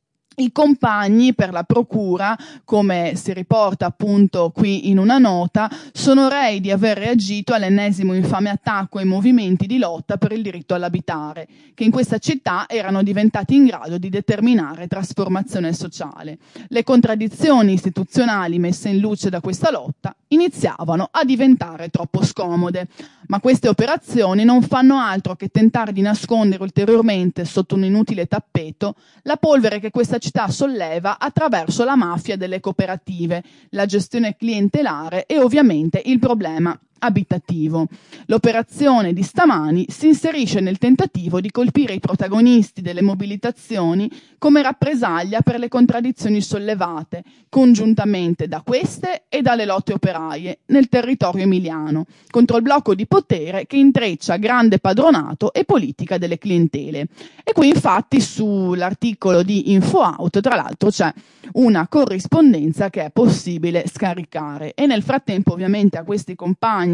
Speaker 4: I compagni per la procura, come si riporta appunto qui in una nota, sono rei di aver reagito all'ennesimo infame attacco ai movimenti di lotta per il diritto all'abitare, che in questa città erano diventati in grado di determinare trasformazione sociale. Le contraddizioni istituzionali messe in luce da questa lotta iniziavano a diventare troppo scomode, ma queste operazioni non fanno altro che tentare di nascondere ulteriormente sotto un inutile tappeto la polvere che questa città solleva attraverso la mafia delle cooperative, la gestione clientelare e ovviamente il problema abitativo. L'operazione di stamani si inserisce nel tentativo di colpire i protagonisti delle mobilitazioni come rappresaglia per le contraddizioni sollevate congiuntamente da queste e dalle lotte operaie nel territorio emiliano contro il blocco di potere che intreccia grande padronato e politica delle clientele. E qui infatti sull'articolo di InfoAut tra l'altro c'è una corrispondenza che è possibile scaricare, e nel frattempo ovviamente a questi compagni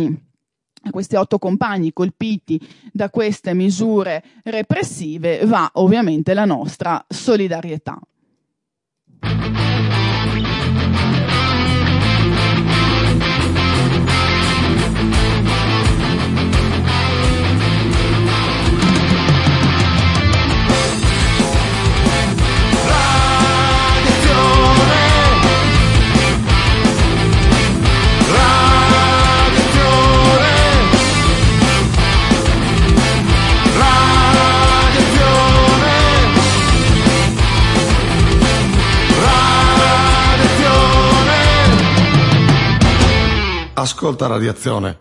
Speaker 4: a questi otto compagni colpiti da queste misure repressive va ovviamente la nostra solidarietà.
Speaker 9: Ascolta Radiazione.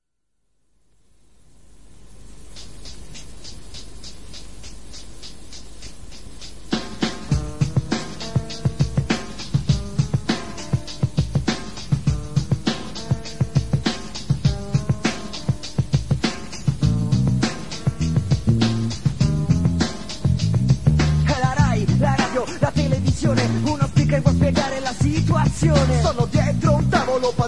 Speaker 3: È la Rai, la radio, la televisione, uno speaker può spiegare la situazione. Sono dietro un tavolo, padrone e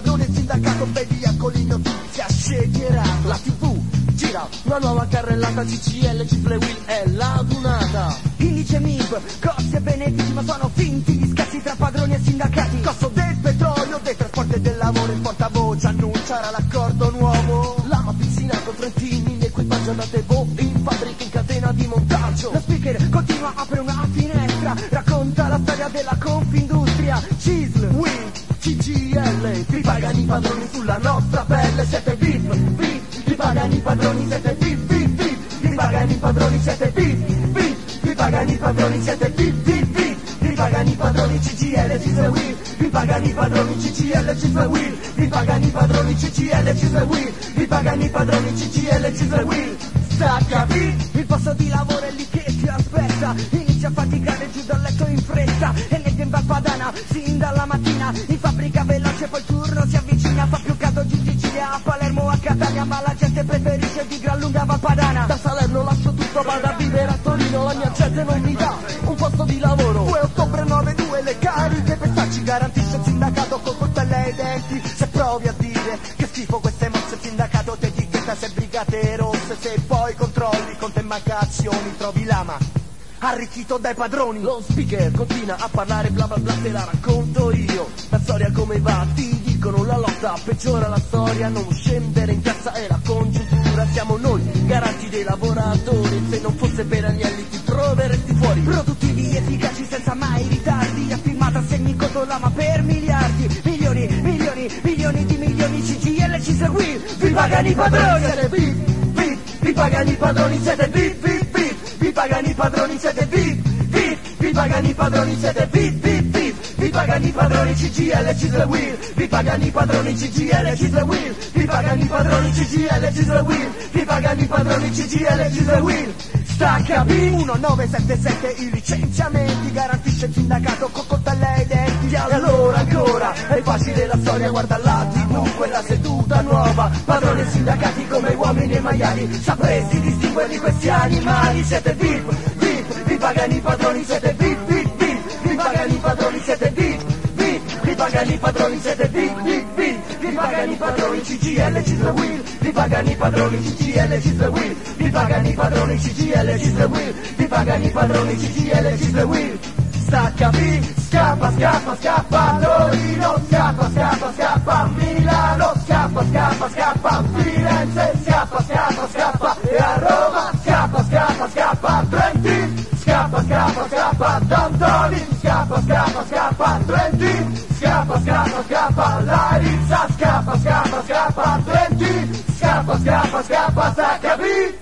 Speaker 3: sindacato, vedi ecco le notizie sceglierà. La tivù gira una nuova carrellata, C C L, Cifre Will è la dunata. Indice M I B, costi e benefici ma sono finti gli scazzi tra padroni e sindacati. Costo del petrolio, dei trasporti e del lavoro, il portavoce annunciarà l'accordo nuovo. Lama piscina con trentini, l'equipaggio andate voi in fabbrica in catena di montaggio. Lo speaker continua, apre una finestra, racconta la storia della Confindustria. Cisl, Will, C G L, vi pagano i padroni sulla nostra pelle. Siete V I P, V I P, vi pagano i padroni, siete V I P, V I P, V I P, vi pagano i padroni, siete V I P, V I P, vi pagano i padroni, siete V I P, V I P, V I P, vi pagano i padroni, C G L, Cisl, Will, vi pagano i padroni, C G L, Cisl, Will, vi pagano i padroni, C G L, Cisl, Will, vi pagano i padroni, C G L, Cisl, Will. Sta a capì, il posto di lavoro è lì che ti aspetta, inizia a faticare giù dal letto in fretta e nel tempo padana, sin dalla mattina, in fabbrica veloce poi il turno si avvicina, fa più caldo giù in Sicilia, a Palermo, a Catania, ma la gente preferisce di gran lunga Valpadana. Da Salerno lascio tutto, vado a vivere a Torino, la mia gente non mi dà un posto di lavoro. due ottobre nove due le cariche per ci garantisce il sindacato con coltello ai denti. Se provi a dire che schifo queste mosse, il sindacato ti etichetta se brigate rosse, se poi controlli con te manca azioni, trovi lama arricchito dai padroni. Lo speaker continua a parlare bla bla bla, te la racconto io la storia come va, ti dicono la lotta peggiora la storia, non scendere in piazza è la congiuntura, siamo noi garanti dei lavoratori, se non fosse per Agnelli ti troveresti fuori. Produttivi, efficaci senza mai ritardi, affirmata segni conto lama per miliardi, milioni, milioni, milioni di milioni, C G L, Cisl, Will, vi pagano i padroni, siete V I P, V I P, vi pagano i padroni, siete V I P, V I P, V I P, vi pagano i padroni, siete V I P, V I P, vi pagano i padroni, siete V I P, V I P, V I P, vi pagano i padroni, C G L, Cisl, Will, vi pagano i padroni, C G L, Cisl, Will, vi pagano i padroni, C G L, Cisl, Will, vi pagano i padroni, C G L, Cisl, Will. Stacca B uno nove sette sette, i licenziamenti garantisce il sindacato con coltello ai denti. E allora ancora è facile la storia, guarda la tivù, quella seduta nuova, padroni e sindacati come uomini e maiali, sapresti distinguerli questi animali. Siete V I P, V I P, vi pagano i padroni, siete V I P, V I P, V I P, vi pagano i padroni, siete V I P, V I P, vi pagano i padroni, siete V I P, V I P, V I P, vi pagano i padroni, C G L, Cisl, Will, vi pagano i padroni, C G L, Cisl, Will, vi pagano i padroni, C G L, Cisl, Will, vi pagano i padroni, C G L, Cisl, Will. Stacca B, scappa, scappa, scappa a Torino, scappa, scappa, scappa a Milano, scappa, scappa, scappa a Firenze, scappa, scappa, scappa e a Roma, scappa, scappa, scappa a Trentin, scappa, scappa, scappa a Dantoni, scappa, scappa, scappa a Trentin, scappa, scappa, scappa a Larissa, scappa, scappa, scappa a Trentin, scappa, scappa, scappa, stacca B.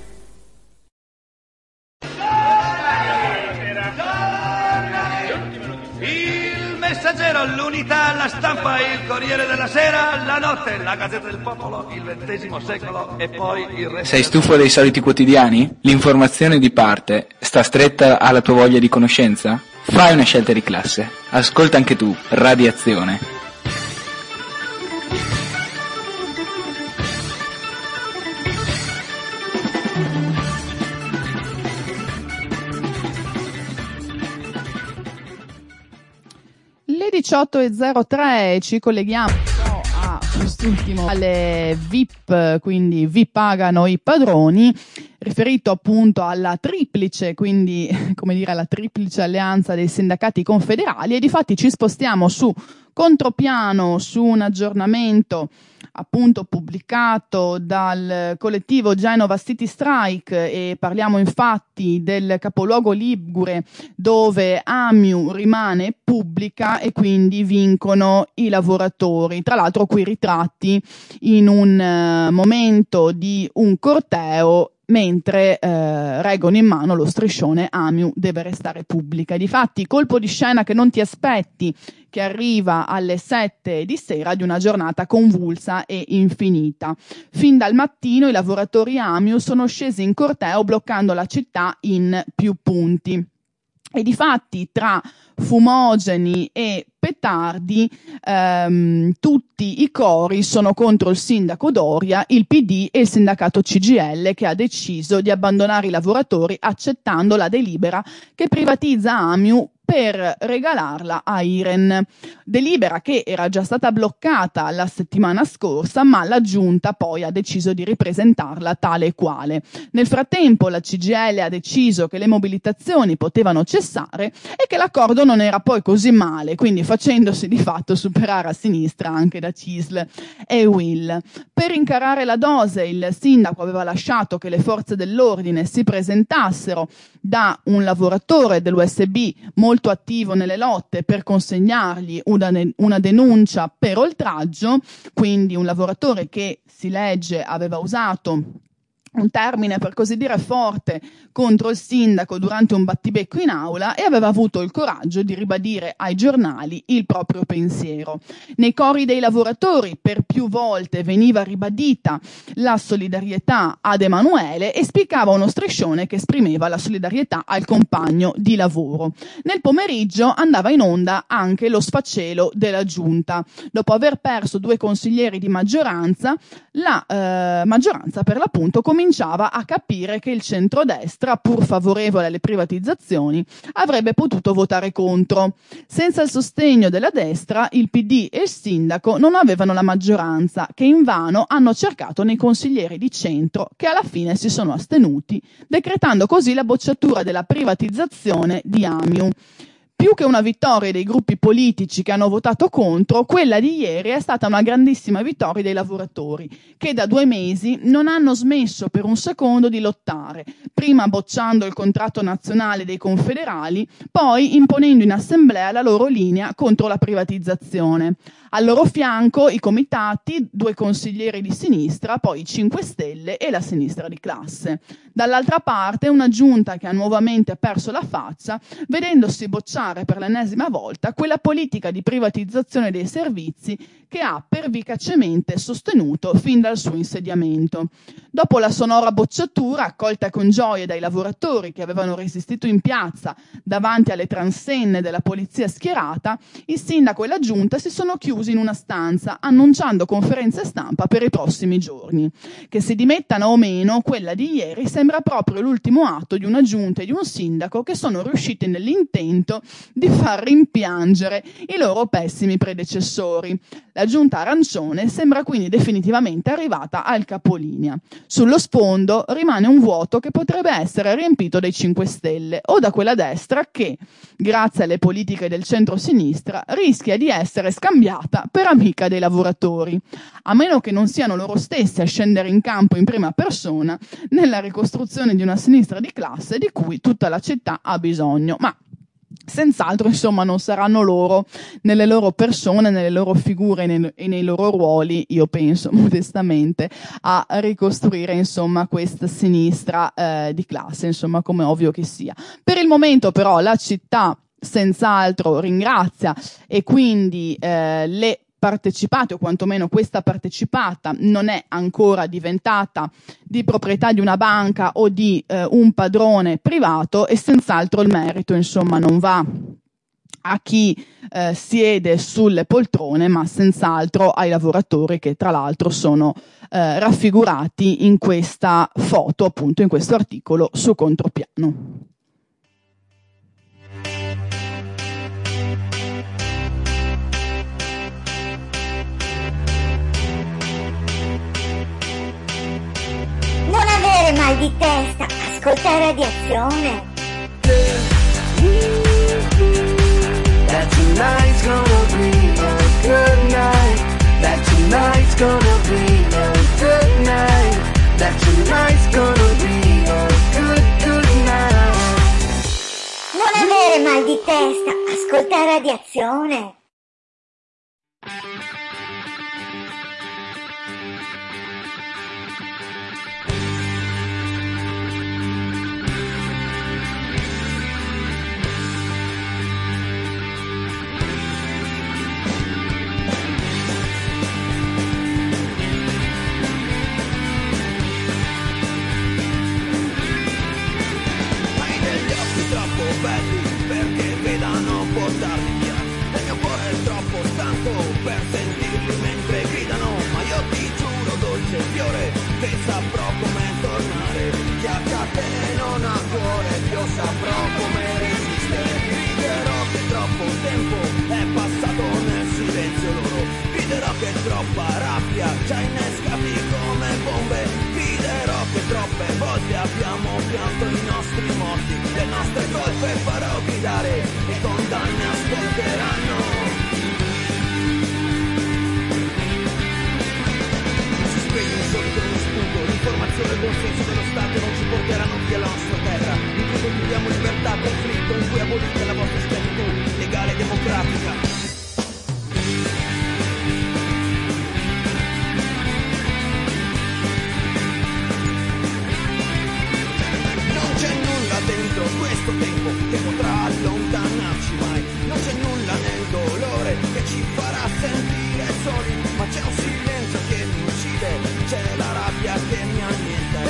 Speaker 1: Il Messaggero, l'Unità, la Stampa, il Corriere della Sera, la Notte, la Gazzetta del Popolo, il ventesimo secolo e poi il resto.
Speaker 2: Sei stufo dei soliti quotidiani? L'informazione di parte sta stretta alla tua voglia di conoscenza? Fai una scelta di classe. Ascolta anche tu Radiazione.
Speaker 4: Le diciotto e zero tre ci colleghiamo a quest'ultimo, alle V I P, quindi vi pagano i padroni, riferito appunto alla triplice, quindi come dire alla triplice alleanza dei sindacati confederali, e difatti ci spostiamo su contropiano, su un aggiornamento appunto pubblicato dal collettivo Genova City Strike, e parliamo infatti del capoluogo ligure dove Amiu rimane pubblica e quindi vincono i lavoratori. Tra l'altro qui ritratti in un uh, momento di un corteo mentre eh, reggono in mano lo striscione Amiu deve restare pubblica. E difatti colpo di scena che non ti aspetti, che arriva alle sette di sera di una giornata convulsa e infinita. Fin dal mattino i lavoratori Amiu sono scesi in corteo bloccando la città in più punti. E difatti tra fumogeni e petardi ehm, tutti i cori sono contro il sindaco Doria, il P D e il sindacato C G I L, che ha deciso di abbandonare i lavoratori accettando la delibera che privatizza Amiu per regalarla a Iren. Delibera che era già stata bloccata la settimana scorsa, ma la giunta poi ha deciso di ripresentarla tale e quale. Nel frattempo la C G I L ha deciso che le mobilitazioni potevano cessare e che l'accordo non era poi così male, quindi facendosi di fatto superare a sinistra anche da C I S L e U I L. Per incarare la dose il sindaco aveva lasciato che le forze dell'ordine si presentassero da un lavoratore dell'U S B molto attivo nelle lotte per consegnargli una, una denuncia per oltraggio, quindi un lavoratore che si legge aveva usato un termine per così dire forte contro il sindaco durante un battibecco in aula e aveva avuto il coraggio di ribadire ai giornali il proprio pensiero. Nei cori dei lavoratori per più volte veniva ribadita la solidarietà ad Emanuele e spiccava uno striscione che esprimeva la solidarietà al compagno di lavoro. Nel pomeriggio andava in onda anche lo sfacelo della giunta. Dopo aver perso due consiglieri di maggioranza, la eh, maggioranza per l'appunto cominciava cominciava a capire che il centrodestra, pur favorevole alle privatizzazioni, avrebbe potuto votare contro. Senza il sostegno della destra, il P D e il sindaco non avevano la maggioranza, che invano hanno cercato nei consiglieri di centro, che alla fine si sono astenuti, decretando così la bocciatura della privatizzazione di Amiu. Più che una vittoria dei gruppi politici che hanno votato contro, quella di ieri è stata una grandissima vittoria dei lavoratori, che da due mesi non hanno smesso per un secondo di lottare, prima bocciando il contratto nazionale dei confederali, poi imponendo in assemblea la loro linea contro la privatizzazione. Al loro fianco i comitati, due consiglieri di sinistra, poi i cinque Stelle e la sinistra di classe. Dall'altra parte una giunta che ha nuovamente perso la faccia, vedendosi bocciare per l'ennesima volta quella politica di privatizzazione dei servizi che ha pervicacemente sostenuto fin dal suo insediamento. Dopo la sonora bocciatura, accolta con gioia dai lavoratori che avevano resistito in piazza davanti alle transenne della polizia schierata, il sindaco e la giunta si sono chiusi in una stanza, annunciando conferenze stampa per i prossimi giorni. Che si dimettano o meno, quella di ieri sembra proprio l'ultimo atto di una giunta e di un sindaco che sono riusciti nell'intento di far rimpiangere i loro pessimi predecessori. La giunta arancione sembra quindi definitivamente arrivata al capolinea. Sullo sfondo rimane un vuoto che potrebbe essere riempito dai cinque Stelle o da quella destra che, grazie alle politiche del centro-sinistra, rischia di essere scambiata per amica dei lavoratori, a meno che non siano loro stessi a scendere in campo in prima persona nella ricostruzione di una sinistra di classe di cui tutta la città ha bisogno. Ma senz'altro, insomma, non saranno loro, nelle loro persone, nelle loro figure e nei, e nei loro ruoli, io penso modestamente, a ricostruire, insomma, questa sinistra eh, di classe, insomma, come ovvio che sia. Per il momento, però, la città senz'altro ringrazia e quindi eh, le partecipate, o quantomeno questa partecipata non è ancora diventata di proprietà di una banca o di eh, un padrone privato, e senz'altro il merito, insomma, non va a chi eh, siede sulle poltrone, ma senz'altro ai lavoratori che tra l'altro sono eh, raffigurati in questa foto, appunto in questo articolo su Contropiano.
Speaker 5: Non avere mal di testa, ascolta Radiazione.
Speaker 3: That tonight's gonna be a good night. That tonight's gonna be a good night. That tonight's gonna be a good, good night.
Speaker 5: Non avere mal di testa, ascolta Radiazione.
Speaker 3: Perché vedano portarmi via. Il mio cuore è troppo stanco per sentirli mentre gridano, ma io ti giuro, dolce fiore, che saprò come tornare. Chi ha catene non ha cuore, io saprò come resistere. Griderò già innescati come bombe. Fiderò che troppe volte abbiamo pianto i nostri morti, le nostre colpe farò gridare, le condanne ascolteranno. Si spegne un solo con uno spunto, l'informazione e il buon senso dello Stato non ci porteranno via la nostra terra, in cui condividiamo libertà, conflitto, in cui abolite la vostra schiavitù legale e democratica. Dentro questo tempo che potrà allontanarci mai, non c'è nulla nel dolore che ci farà sentire soli, ma c'è un silenzio che mi uccide, c'è la rabbia che mi annienta.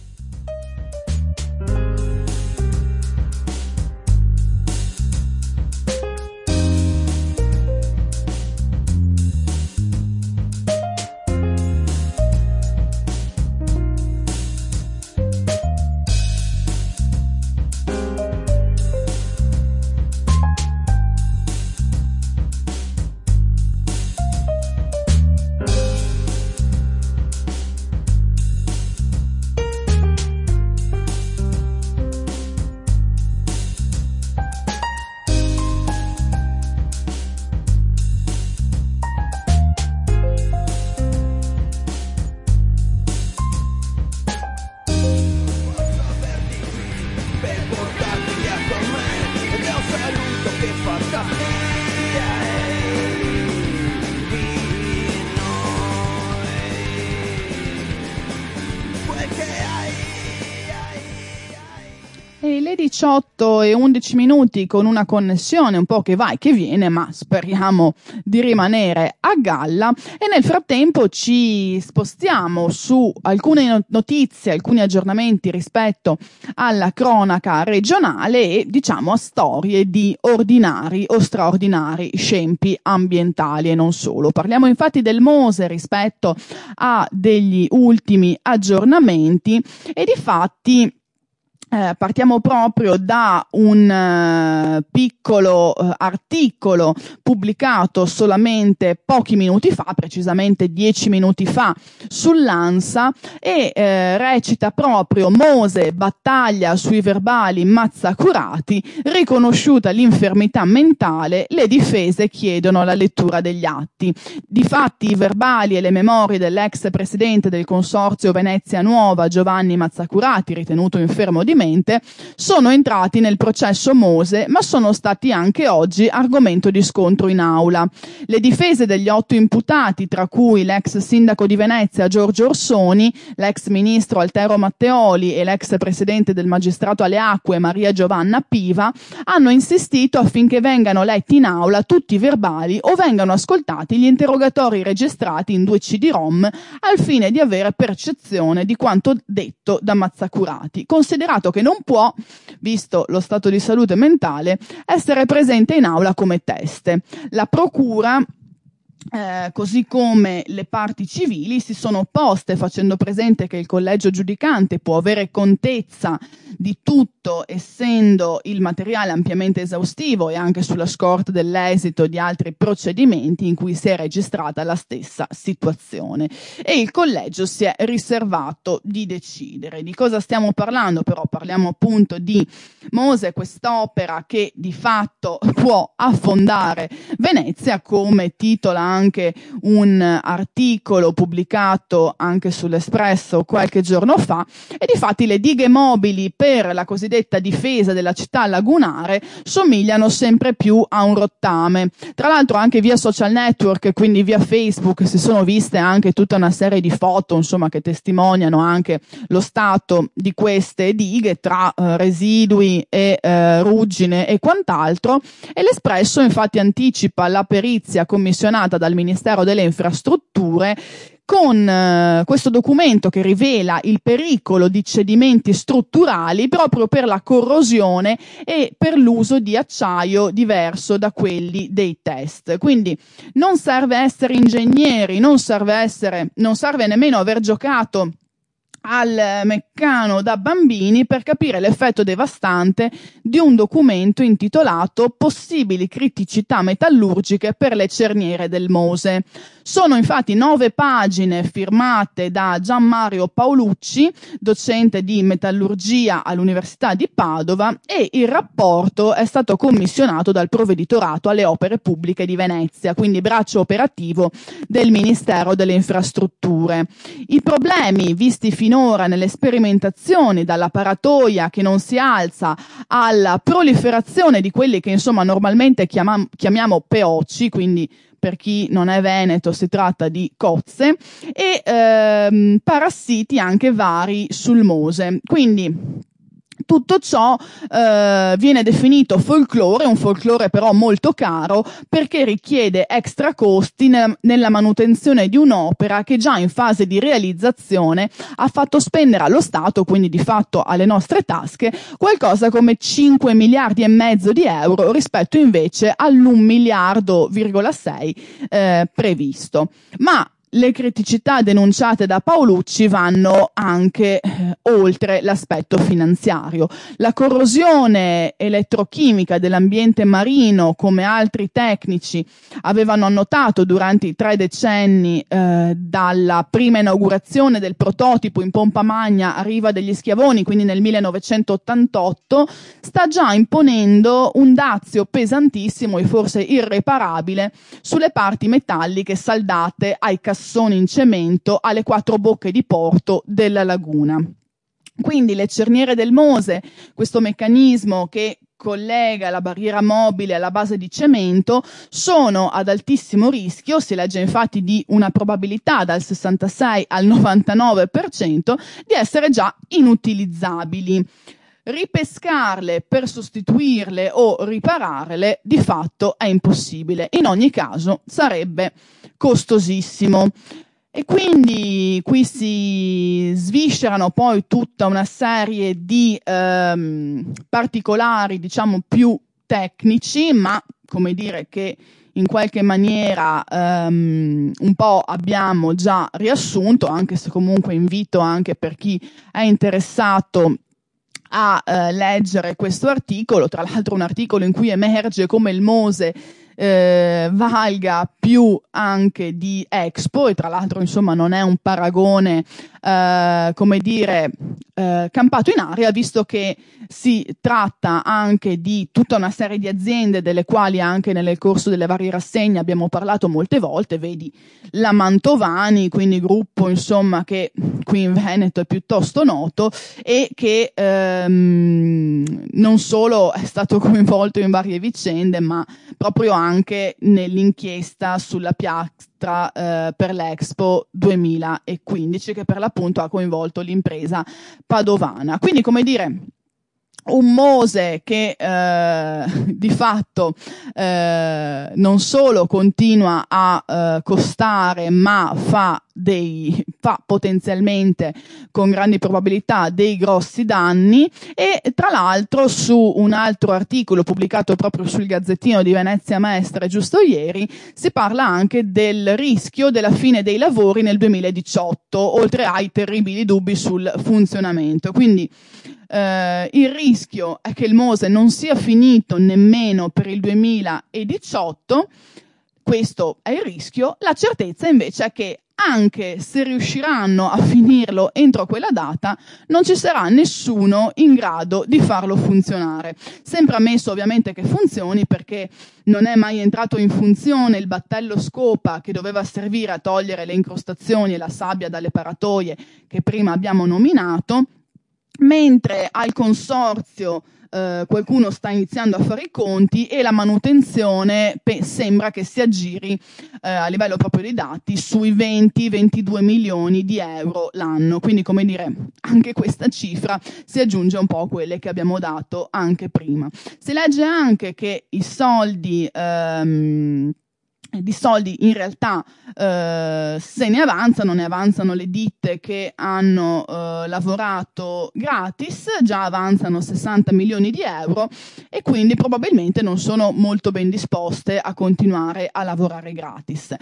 Speaker 4: diciotto e undici minuti con una connessione un po' che va e che viene, ma speriamo di rimanere a galla, e nel frattempo ci spostiamo su alcune notizie, alcuni aggiornamenti rispetto alla cronaca regionale e diciamo a storie di ordinari o straordinari scempi ambientali e non solo. Parliamo infatti del Mose rispetto a degli ultimi aggiornamenti e di fatti Eh, partiamo proprio da un uh, piccolo uh, articolo pubblicato solamente pochi minuti fa, precisamente dieci minuti fa, sull'ANSA, e eh, recita proprio: Mose battaglia sui verbali mazzacurati, riconosciuta l'infermità mentale, le difese chiedono la lettura degli atti. Difatti i verbali e le memorie dell'ex presidente del Consorzio Venezia Nuova Giovanni Mazzacurati, ritenuto infermo di sono entrati nel processo Mose, ma sono stati anche oggi argomento di scontro in aula. Le difese degli otto imputati, tra cui l'ex sindaco di Venezia Giorgio Orsoni, l'ex ministro Altero Matteoli e l'ex presidente del magistrato alle acque Maria Giovanna Piva, hanno insistito affinché vengano letti in aula tutti i verbali o vengano ascoltati gli interrogatori registrati in due C D ROM al fine di avere percezione di quanto detto da Mazzacurati, considerato che non può, visto lo stato di salute mentale, essere presente in aula come teste. La procura, Eh, così come le parti civili, si sono opposte facendo presente che il collegio giudicante può avere contezza di tutto, essendo il materiale ampiamente esaustivo e anche sulla scorta dell'esito di altri procedimenti in cui si è registrata la stessa situazione, e il collegio si è riservato di decidere. Di cosa stiamo parlando però? Parliamo appunto di Mose, quest'opera che di fatto può affondare Venezia, come titola anche un articolo pubblicato anche sull'Espresso qualche giorno fa, e difatti le dighe mobili per la cosiddetta difesa della città lagunare somigliano sempre più a un rottame. Tra l'altro anche via social network, quindi via Facebook, si sono viste anche tutta una serie di foto, insomma, che testimoniano anche lo stato di queste dighe tra eh, residui e eh, ruggine e quant'altro, e l'Espresso infatti anticipa la perizia commissionata dal Ministero delle Infrastrutture con eh, questo documento che rivela il pericolo di cedimenti strutturali proprio per la corrosione e per l'uso di acciaio diverso da quelli dei test. Quindi non serve essere ingegneri, non serve essere, non serve nemmeno aver giocato al leccano da bambini per capire l'effetto devastante di un documento intitolato Possibili criticità metallurgiche per le cerniere del Mose. Sono infatti nove pagine firmate da Gianmario Paolucci, docente di metallurgia all'Università di Padova, e il rapporto è stato commissionato dal Provveditorato alle Opere Pubbliche di Venezia, quindi braccio operativo del Ministero delle Infrastrutture. I problemi visti finora nelle sperimentazioni, dalla paratoia che non si alza alla proliferazione di quelli che insomma normalmente chiamam- chiamiamo peocci, quindi per chi non è veneto si tratta di cozze, e ehm, parassiti anche vari sul Mose. Quindi tutto ciò eh, viene definito folklore, un folklore però molto caro perché richiede extra costi ne- nella manutenzione di un'opera che già in fase di realizzazione ha fatto spendere allo Stato, quindi di fatto alle nostre tasche, qualcosa come cinque miliardi e mezzo di euro rispetto invece all'un miliardo virgola sei eh, previsto. Ma le criticità denunciate da Paolucci vanno anche eh, oltre l'aspetto finanziario. La corrosione elettrochimica dell'ambiente marino, come altri tecnici avevano annotato durante i tre decenni eh, dalla prima inaugurazione del prototipo in pompa magna a Riva degli Schiavoni, quindi nel millenovecentottantotto, sta già imponendo un dazio pesantissimo e forse irreparabile sulle parti metalliche saldate ai cassoni in cemento alle quattro bocche di porto della laguna. Quindi le cerniere del Mose, questo meccanismo che collega la barriera mobile alla base di cemento, sono ad altissimo rischio. Si legge infatti di una probabilità dal sessantasei al novantanove per cento di essere già inutilizzabili. Ripescarle per sostituirle o ripararle di fatto è impossibile. In ogni caso sarebbe costosissimo. E quindi qui si sviscerano poi tutta una serie di ehm, particolari, diciamo, più tecnici, ma come dire che in qualche maniera um, un po' abbiamo già riassunto, anche se comunque invito anche per chi è interessato a eh, leggere questo articolo, tra l'altro un articolo in cui emerge come il Mose eh, valga più anche di Expo, e tra l'altro insomma non è un paragone eh, come dire eh, campato in aria, visto che si tratta anche di tutta una serie di aziende delle quali anche nel corso delle varie rassegne abbiamo parlato molte volte. Vedi la Mantovani, quindi gruppo insomma che qui in Veneto è piuttosto noto e che ehm, non solo è stato coinvolto in varie vicende, ma proprio anche nell'inchiesta sulla piastra eh, per l'Expo duemilaquindici, che per l'appunto ha coinvolto l'impresa padovana. Quindi, come dire, un Mose che eh, di fatto eh, non solo continua a eh, costare, ma fa dei fa potenzialmente con grandi probabilità dei grossi danni. E tra l'altro, su un altro articolo pubblicato proprio sul Gazzettino di Venezia Mestre giusto ieri, si parla anche del rischio della fine dei lavori nel duemiladiciotto, oltre ai terribili dubbi sul funzionamento. Quindi Uh, il rischio è che il Mose non sia finito nemmeno per il duemiladiciotto, questo è il rischio. La certezza invece è che anche se riusciranno a finirlo entro quella data, non ci sarà nessuno in grado di farlo funzionare. Sempre ammesso ovviamente che funzioni, perché non è mai entrato in funzione il battello scopa che doveva servire a togliere le incrostazioni e la sabbia dalle paratoie che prima abbiamo nominato, mentre al consorzio eh, qualcuno sta iniziando a fare i conti e la manutenzione pe- sembra che si aggiri eh, a livello proprio dei dati sui venti ventidue milioni di euro l'anno. Quindi, come dire, anche questa cifra si aggiunge un po' a quelle che abbiamo dato anche prima. Si legge anche che i soldi ehm, di soldi in realtà eh, se ne avanzano, ne avanzano le ditte che hanno eh, lavorato gratis, già avanzano sessanta milioni di euro e quindi probabilmente non sono molto ben disposte a continuare a lavorare gratis.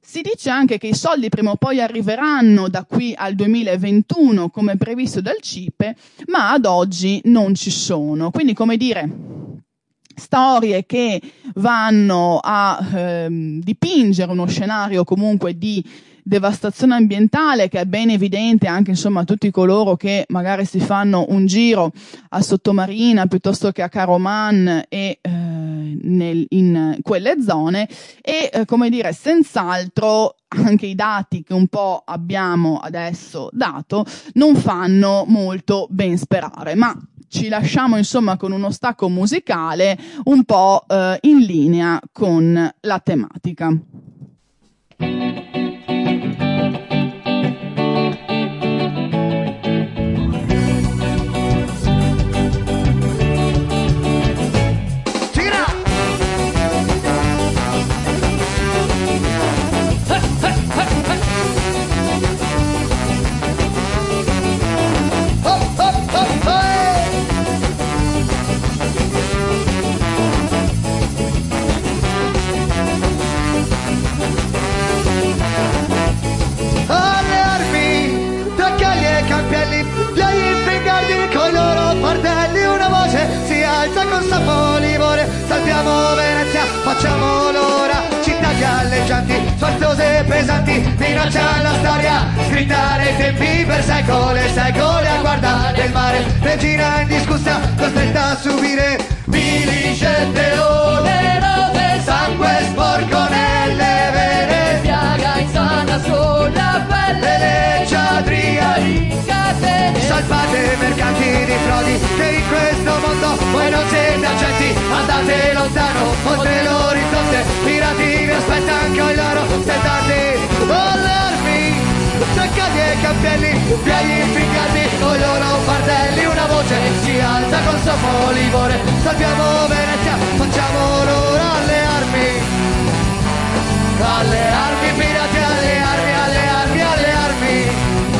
Speaker 4: Si dice anche che i soldi prima o poi arriveranno da qui al duemilaventuno come previsto dal CIPE, ma ad oggi non ci sono. Quindi, come dire, storie che vanno a ehm, dipingere uno scenario comunque di devastazione ambientale che è ben evidente anche insomma a tutti coloro che magari si fanno un giro a Sottomarina piuttosto che a Caroman e eh, nel, in quelle zone e eh, come dire senz'altro anche i dati che un po' abbiamo adesso dato non fanno molto ben sperare, ma ci lasciamo insomma con uno stacco musicale un po' eh, in linea con la tematica.
Speaker 9: Salviamo Venezia, facciamo l'ora, città galleggianti, sfarzose e pesanti, minaccia la storia, scritta nei tempi per secoli e secoli a guardare il mare, regina indiscussa, costretta a subire mili scelte onerose, sangue sporco nelle vene, piaga insana sulla pelle, leggiadria in catene, salvate mercanti di frodi, che in questo mondo voi non siete accetti, andate lontano, oltre l'orizzonte, pirati vi aspettano con i loro stendardi, alle armi, saccati e cappelli, via gli impiccati, con i loro fardelli, una voce si alza con soffo livore, salviamo Venezia, facciamo l'ora alle armi, alle armi, pirati, alle armi, alle armi, alle armi.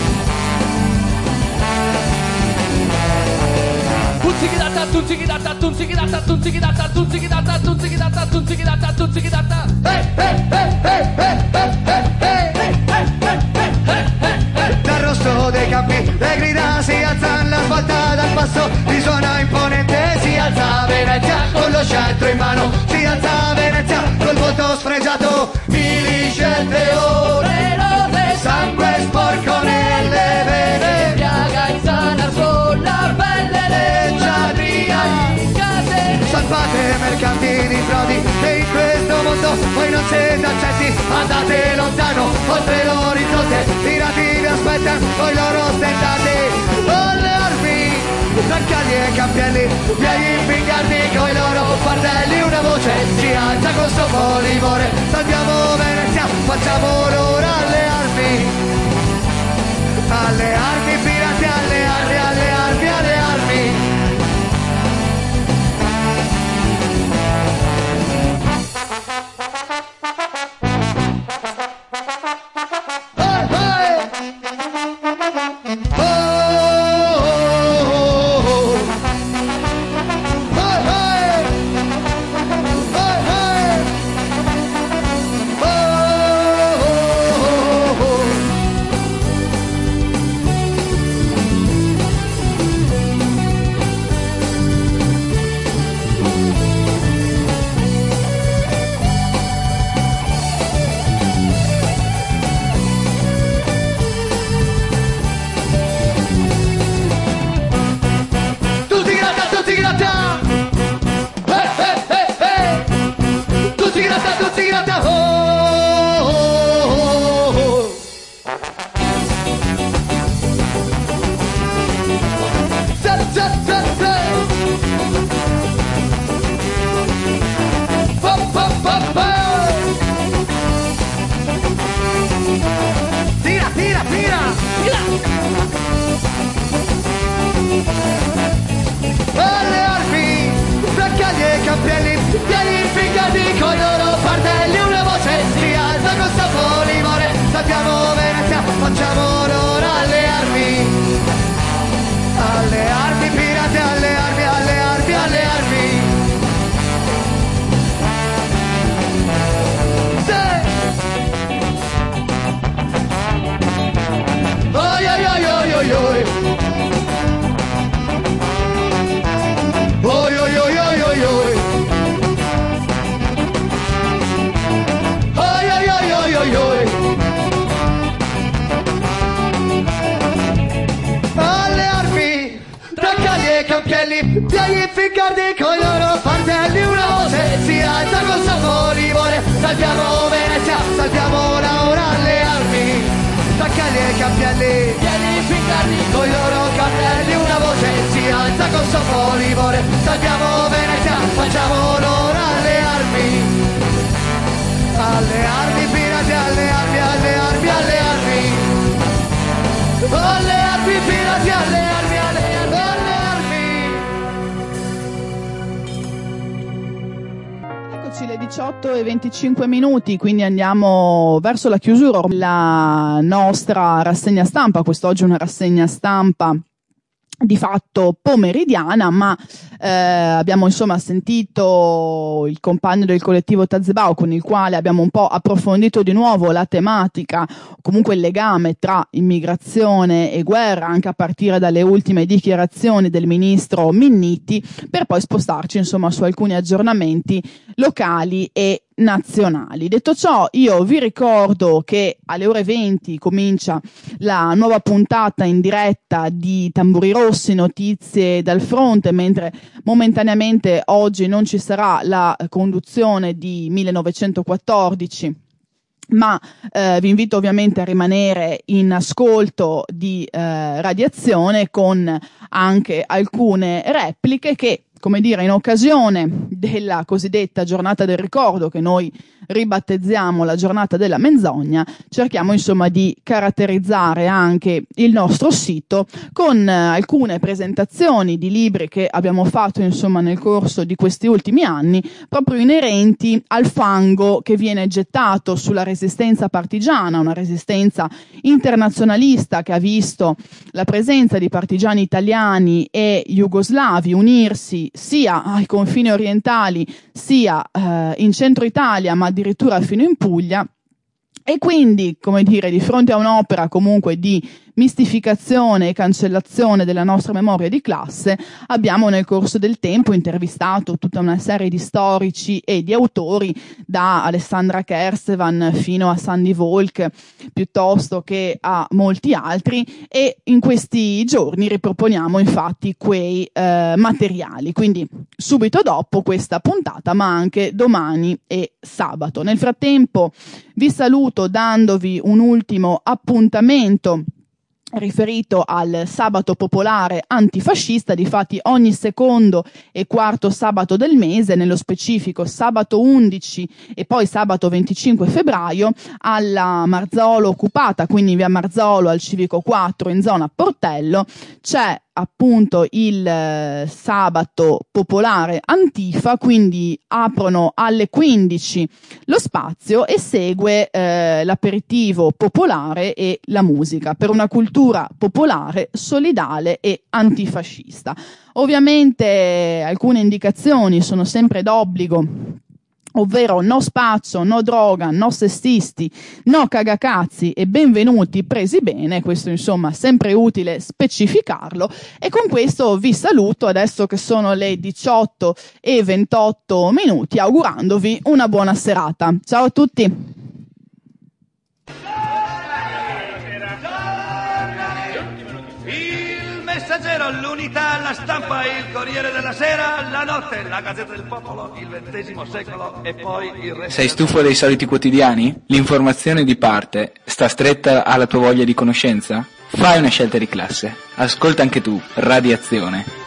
Speaker 10: Tunzigidata, tunzigidata, tunzigidata, tunzigidata, tunzigidata, tunzigidata, tunzigidata, tunzigidata.
Speaker 9: Hey, hey, hey, hey, hey, hey, hey, hey, hey. Dal rosso dei campi le grida si alzano, la svolta dal passo risuona imponente, si alza Venezia con lo scettro in mano, si alza Venezia col volto sfregiato, mili scelte onerose, sangue sporco nelle vene, piaga insana sulla pelle, leggiadria in catene, salvate mercanti di frodi, che in questo mondo voi non siete accetti, andate lontano, oltre l'orizzonte, pirati vi aspettano con i loro stentati, alle armi, zaccagli e campielli, via gli impingati con i loro fardelli, una voce si alza con soffo livore, salviamo Venezia, facciamo l'ora alle armi, alle armi, pirati, alle armi, alle armi, alle armi. Facciamo l'ora alle armi, alle armi pirate, alle armi, alle armi, alle armi. Sì. Viagli ficcardi con i loro fardelli, una voce si alza con soffo-livore. Salviamo Venezia, salviamo Laura alle armi, taccagli e campielli, vieni ficcardi con i loro cartelli, una voce si alza con soffo-livore. Salviamo Venezia, facciamo l'ora alle armi, alle armi pirati, alle armi, alle armi, alle armi, alle armi pirati, alle armi, alle armi, alle armi.
Speaker 4: Eccoci le diciotto e venticinque minuti, quindi andiamo verso la chiusura. La nostra rassegna stampa, quest'oggi è una rassegna stampa di fatto pomeridiana, ma eh, abbiamo insomma sentito il compagno del collettivo Tazebao, con il quale abbiamo un po' approfondito di nuovo la tematica, comunque il legame tra immigrazione e guerra, anche a partire dalle ultime dichiarazioni del ministro Minniti, per poi spostarci insomma su alcuni aggiornamenti locali e nazionali. Detto ciò, io vi ricordo che alle ore venti comincia la nuova puntata in diretta di Tamburi Rossi, notizie dal fronte, mentre momentaneamente oggi non ci sarà la conduzione di millenovecentoquattordici, ma eh, vi invito ovviamente a rimanere in ascolto di eh, Radiazione, con anche alcune repliche che, come dire, in occasione della cosiddetta giornata del ricordo, che noi ribattezziamo la giornata della menzogna, cerchiamo insomma di caratterizzare anche il nostro sito con eh, alcune presentazioni di libri che abbiamo fatto insomma nel corso di questi ultimi anni, proprio inerenti al fango che viene gettato sulla resistenza partigiana, una resistenza internazionalista che ha visto la presenza di partigiani italiani e jugoslavi unirsi sia ai confini orientali sia eh, in centro Italia, ma addirittura fino in Puglia. E quindi, come dire, di fronte a un'opera comunque di mistificazione e cancellazione della nostra memoria di classe, abbiamo nel corso del tempo intervistato tutta una serie di storici e di autori, da Alessandra Kersevan fino a Sandy Volk, piuttosto che a molti altri, e in questi giorni riproponiamo infatti quei eh, materiali, quindi subito dopo questa puntata, ma anche domani e sabato. Nel frattempo vi saluto dandovi un ultimo appuntamento riferito al sabato popolare antifascista. Difatti ogni secondo e quarto sabato del mese, nello specifico sabato undici e poi sabato venticinque febbraio, alla Marzolo occupata, quindi in via Marzolo al Civico quattro in zona Portello, c'è appunto il eh, sabato popolare Antifa, quindi aprono alle quindici lo spazio e segue eh, l'aperitivo popolare e la musica per una cultura popolare, solidale e antifascista. Ovviamente alcune indicazioni sono sempre d'obbligo, ovvero no spaccio, no droga, no sessisti, no cagacazzi e benvenuti presi bene. Questo insomma sempre utile specificarlo. E con questo vi saluto adesso che sono le diciotto e ventotto minuti, augurandovi una buona serata. Ciao a tutti.
Speaker 1: Il Messaggero, l'Unità, la Stampa, il Corriere della Sera, la Notte, la Gazzetta del Popolo, il ventesimo secolo e poi il resto.
Speaker 2: Sei stufo dei soliti quotidiani? L'informazione di parte sta stretta alla tua voglia di conoscenza? Fai una scelta di classe. Ascolta anche tu Radiazione.